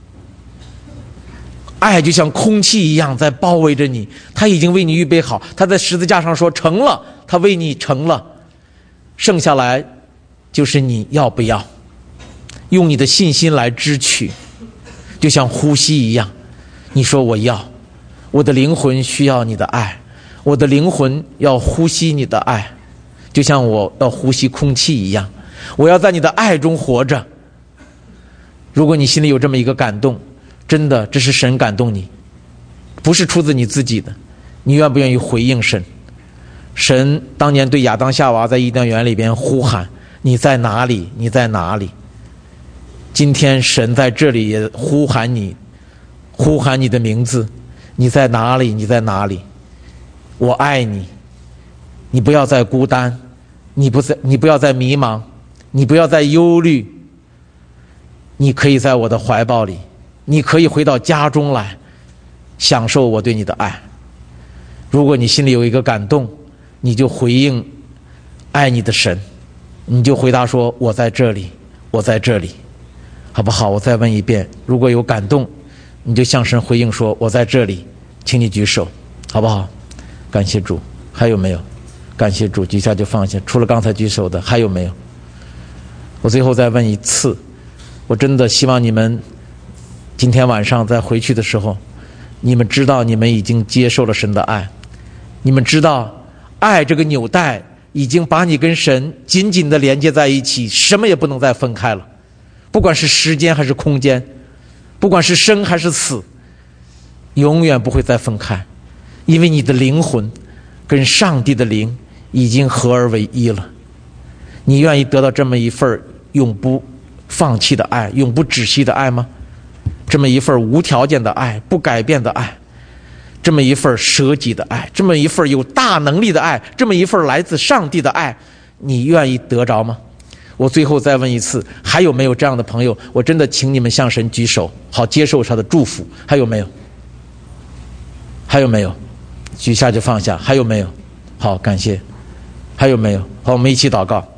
爱就像空气一样在包围着你，他已经为你预备好，他在十字架上说成了，他为你成了，剩下来就是你要不要用你的信心来支取，就像呼吸一样，你说我要，我的灵魂需要你的爱，我的灵魂要呼吸你的爱，就像我要呼吸空气一样，我要在你的爱中活着。如果你心里有这么一个感动，真的这是神感动你，不是出自你自己的，你愿不愿意回应神？神当年对亚当夏娃在伊甸园里边呼喊，你在哪里？你在哪里？今天神在这里也呼喊你，呼喊你的名字，你在哪里？你在哪里？我爱你，你不要再孤单，你不要再迷茫，你不要再忧虑，你可以在我的怀抱里，你可以回到家中来，享受我对你的爱。如果你心里有一个感动，你就回应爱你的神，你就回答说我在这里，我在这里，好不好？我再问一遍，如果有感动，你就向神回应说我在这里，请你举手，好不好？感谢主。还有没有？感谢主，举下就放下。除了刚才举手的，还有没有？我最后再问一次，我真的希望你们今天晚上在回去的时候，你们知道你们已经接受了神的爱，你们知道爱这个纽带已经把你跟神紧紧地连接在一起，什么也不能再分开了，不管是时间还是空间，不管是生还是死，永远不会再分开，因为你的灵魂跟上帝的灵已经合而为一了。你愿意得到这么一份永不放弃的爱，永不止息的爱吗？这么一份无条件的爱，不改变的爱，这么一份舍己的爱，这么一份有大能力的爱，这么一份来自上帝的爱，你愿意得着吗？我最后再问一次，还有没有这样的朋友？我真的请你们向神举手，好接受他的祝福。还有没有？还有没有？举下就放下。还有没有？好，感谢。还有没有？好，我们一起祷告。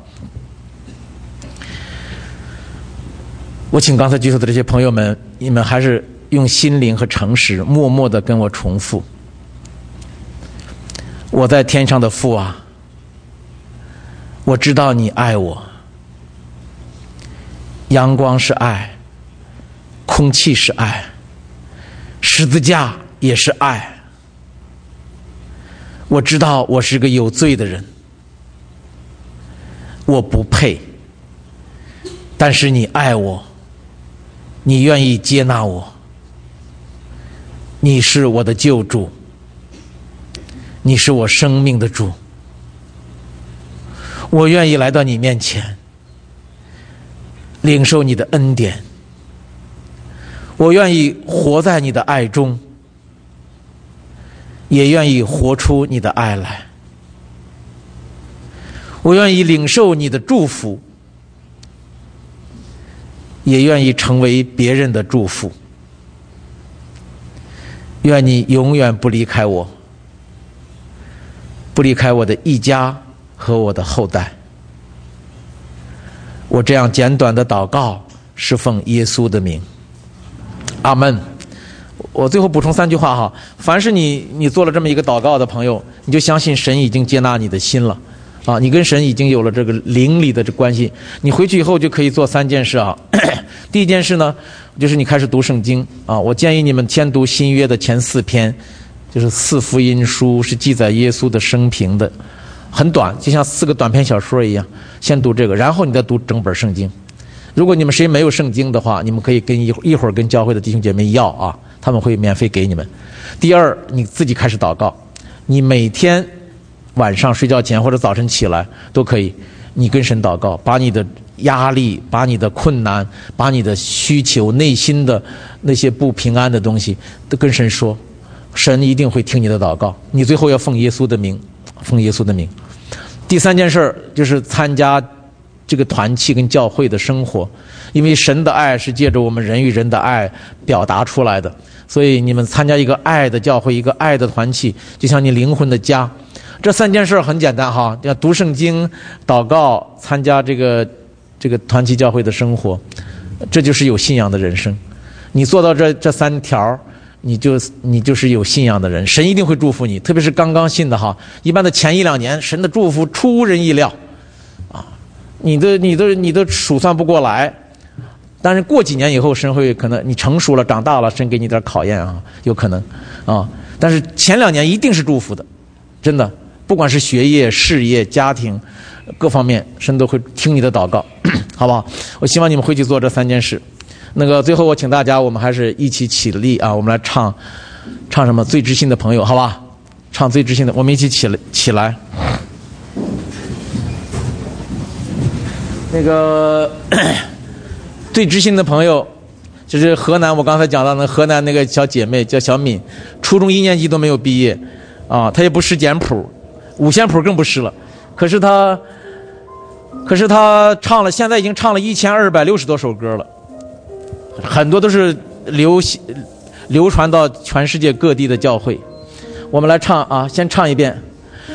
我请刚才举手的这些朋友们，你们还是用心灵和诚实默默地跟我重复：我在天上的父啊， 我知道你爱我。阳光是爱，空气是爱，十字架也是爱。我知道我是个有罪的人，我不配，但是你爱我，你愿意接纳我，你是我的救主，你是我生命的主，我愿意来到你面前，领受你的恩典，我愿意活在你的爱中，也愿意活出你的爱来。我愿意领受你的祝福，也愿意成为别人的祝福。愿你永远不离开我，不离开我的一家和我的后代。我这样简短的祷告是奉耶稣的名，阿们。我最后补充3句话哈，凡是你做了这么一个祷告的朋友，你就相信神已经接纳你的心了啊，你跟神已经有了这个灵里的这关系。你回去以后就可以做3件事啊。第一件事呢，就是你开始读圣经啊。我建议你们先读新约的前4篇，就是4福音书，是记载耶稣的生平的，很短，就像4个短篇小说一样。先读这个，然后你再读整本圣经。如果你们谁没有圣经的话，你们可以一会儿跟教会的弟兄姐妹要啊，他们会免费给你们。第二，你自己开始祷告，你每天晚上睡觉前或者早晨起来都可以，你跟神祷告，把你的压力，把你的困难，把你的需求，内心的那些不平安的东西都跟神说，神一定会听你的祷告。你最后要奉耶稣的名，奉耶稣的名。第3件事就是参加这个团契跟教会的生活，因为神的爱是借着我们人与人的爱表达出来的，所以你们参加一个爱的教会，一个爱的团契，就像你灵魂的家。这3件事很简单哈，要读圣经、祷告、参加这个团契教会的生活，这就是有信仰的人生。你做到这3条，你就是有信仰的人，神一定会祝福你。特别是刚刚信的哈，一般的前1-2年，神的祝福出人意料啊，你都数算不过来。但是过几年以后，神会可能你成熟了、长大了，神给你点考验啊，有可能啊。但是前2年一定是祝福的，真的，不管是学业、事业、家庭各方面，神都会听你的祷告，好不好？我希望你们回去做这3件事。那个最后我请大家，我们还是一起起立啊，我们来唱什么？最知心的朋友，好吧？唱最知心的，我们一起起来。那个最知心的朋友，就是河南，我刚才讲到那河南那个小姐妹叫小敏，初中1年级都没有毕业啊，她也不识简谱，5线谱更不识了。可是她唱了，现在已经唱了1260多首歌了，很多都是流传到全世界各地的教会。我们来唱啊，先唱一遍。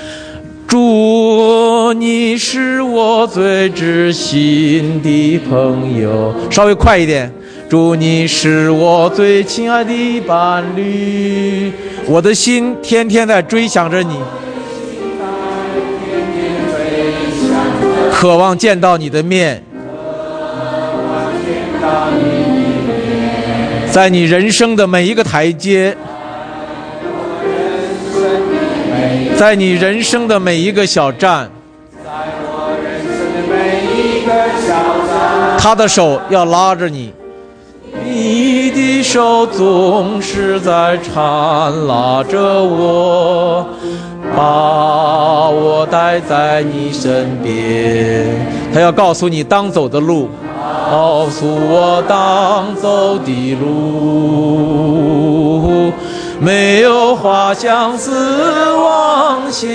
主，你是我最知心的朋友，稍微快一点。主，你是我最亲爱的伴侣，我的心天天在追想着你，渴望见到你的面，在你人生的每一个台阶，在你人生的每一个小站，他的手要拉着你，你的手总是在缠拉着我，把我带在你身边。他要告诉你当走的路，告诉我当走的路，没有花香似网线，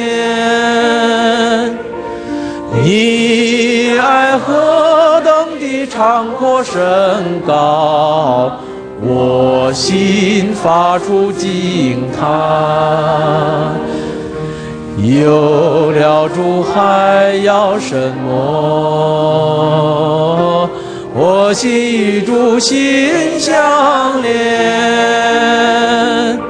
你爱何等的长阔深高，我心发出惊叹。有了主还要什么？我心与主心相连，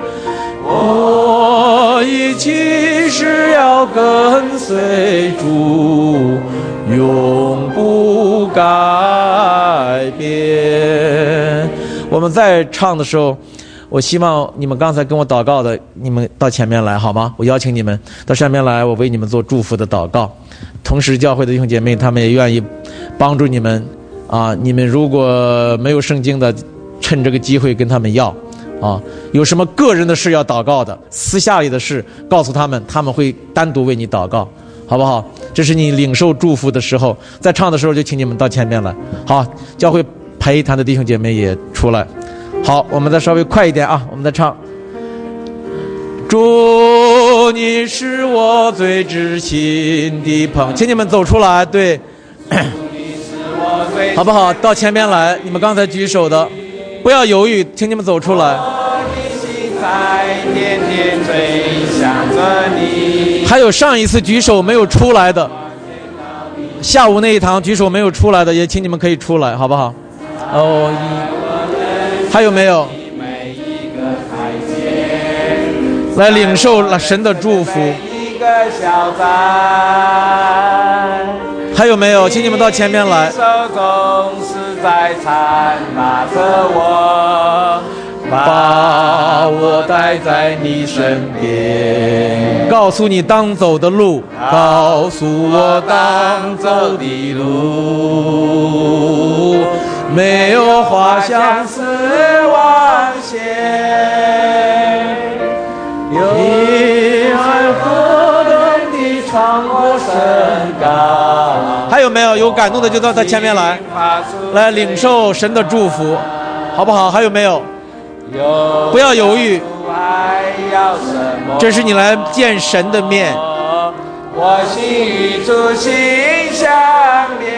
我一起是要跟随主， 永不改变。我们在唱的时候，我希望你们刚才跟我祷告的，你们到前面来好吗？我邀请你们到上面来，我为你们做祝福的祷告。同时教会的弟兄姐妹他们也愿意帮助你们啊，你们如果没有圣经的，趁这个机会跟他们要啊，有什么个人的事要祷告的，私下里的事告诉他们，他们会单独为你祷告，好不好？这是你领受祝福的时候，在唱的时候就请你们到前面来。好，教会陪谈的弟兄姐妹也出来。好，我们再稍微快一点啊，我们再唱。主，你是我最知心的朋友，请你们走出来，对，好不好？到前面来，你们刚才举手的，不要犹豫，请你们走出来。还有上一次举手没有出来的，下午那一堂举手没有出来的，也请你们可以出来，好不好？哦，还有没有？来领受神的祝福。还有没有？请你们到前面来。手总是在缠拉着我，把我带在你身边，告诉你当走的路，告诉我当走的路，没有花香似晚霞，有海河东的长过山岗。还有没有？有感动的就到他前面来，来领受神的祝福，好不好？还有没有？不要犹豫，这是你来见神的面。我心与主心相连，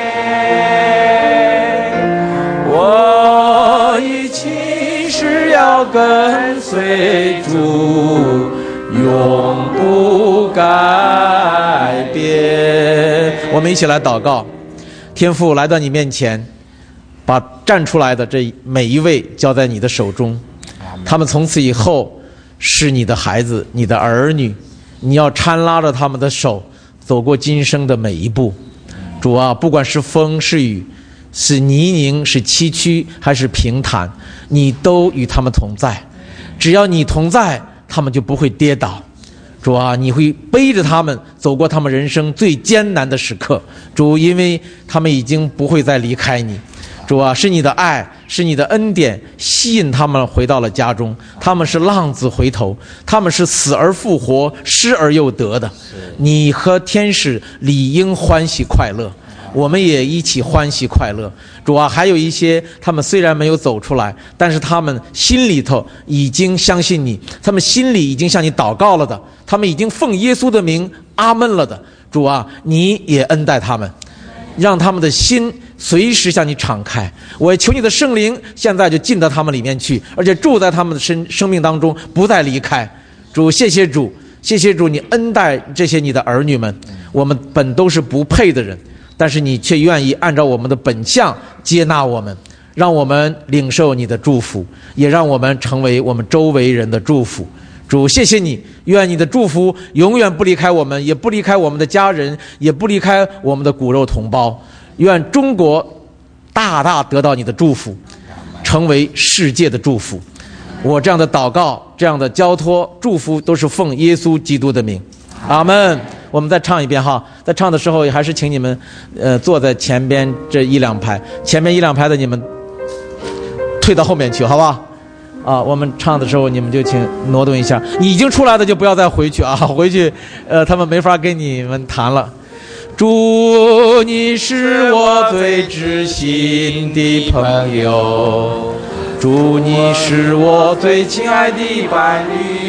我一心是要跟随主，永不改变。我们一起来祷告。天父来到你面前，把站出来的这每一位交在你的手中，他们从此以后是你的孩子，你的儿女，你要搀拉着他们的手走过今生的每一步。主啊，不管是风是雨，是泥泞是崎岖还是平坦，你都与他们同在。只要你同在，他们就不会跌倒。主啊，你会背着他们走过他们人生最艰难的时刻。主，因为他们已经不会再离开你。主啊，是你的爱，是你的恩典吸引他们回到了家中。他们是浪子回头，他们是死而复活，失而又得的。你和天使理应欢喜快乐，我们也一起欢喜快乐。主啊，还有一些他们虽然没有走出来，但是他们心里头已经相信你，他们心里已经向你祷告了的，他们已经奉耶稣的名阿们了的。主啊，你也恩待他们，让他们的心随时向你敞开。我也求你的圣灵现在就进到他们里面去，而且住在他们的生命当中，不再离开。主，谢谢主，谢谢主，你恩待这些你的儿女们。我们本都是不配的人，但是你却愿意按照我们的本相接纳我们，让我们领受你的祝福，也让我们成为我们周围人的祝福。主，谢谢你，愿你的祝福永远不离开我们，也不离开我们的家人，也不离开我们的骨肉同胞。愿中国大大得到你的祝福，成为世界的祝福。我这样的祷告，这样的交托祝福，都是奉耶稣基督的名，阿们。我们再唱一遍哈，在唱的时候还是请你们坐在前边这一两排，前面一两排的你们退到后面去，好不好？啊，我们唱的时候你们就请挪动一下，你已经出来的就不要再回去啊，回去他们没法跟你们谈了。主，你是我最知心的朋友，主，你是我最亲爱的伴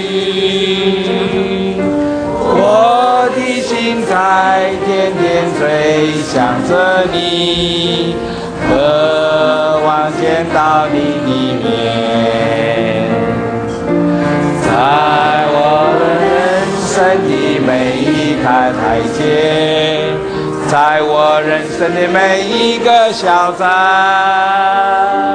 侣，我的心在天天追想着你，渴望见到你的面，在我的人生的每一台台阶，在我人生的每一个小站。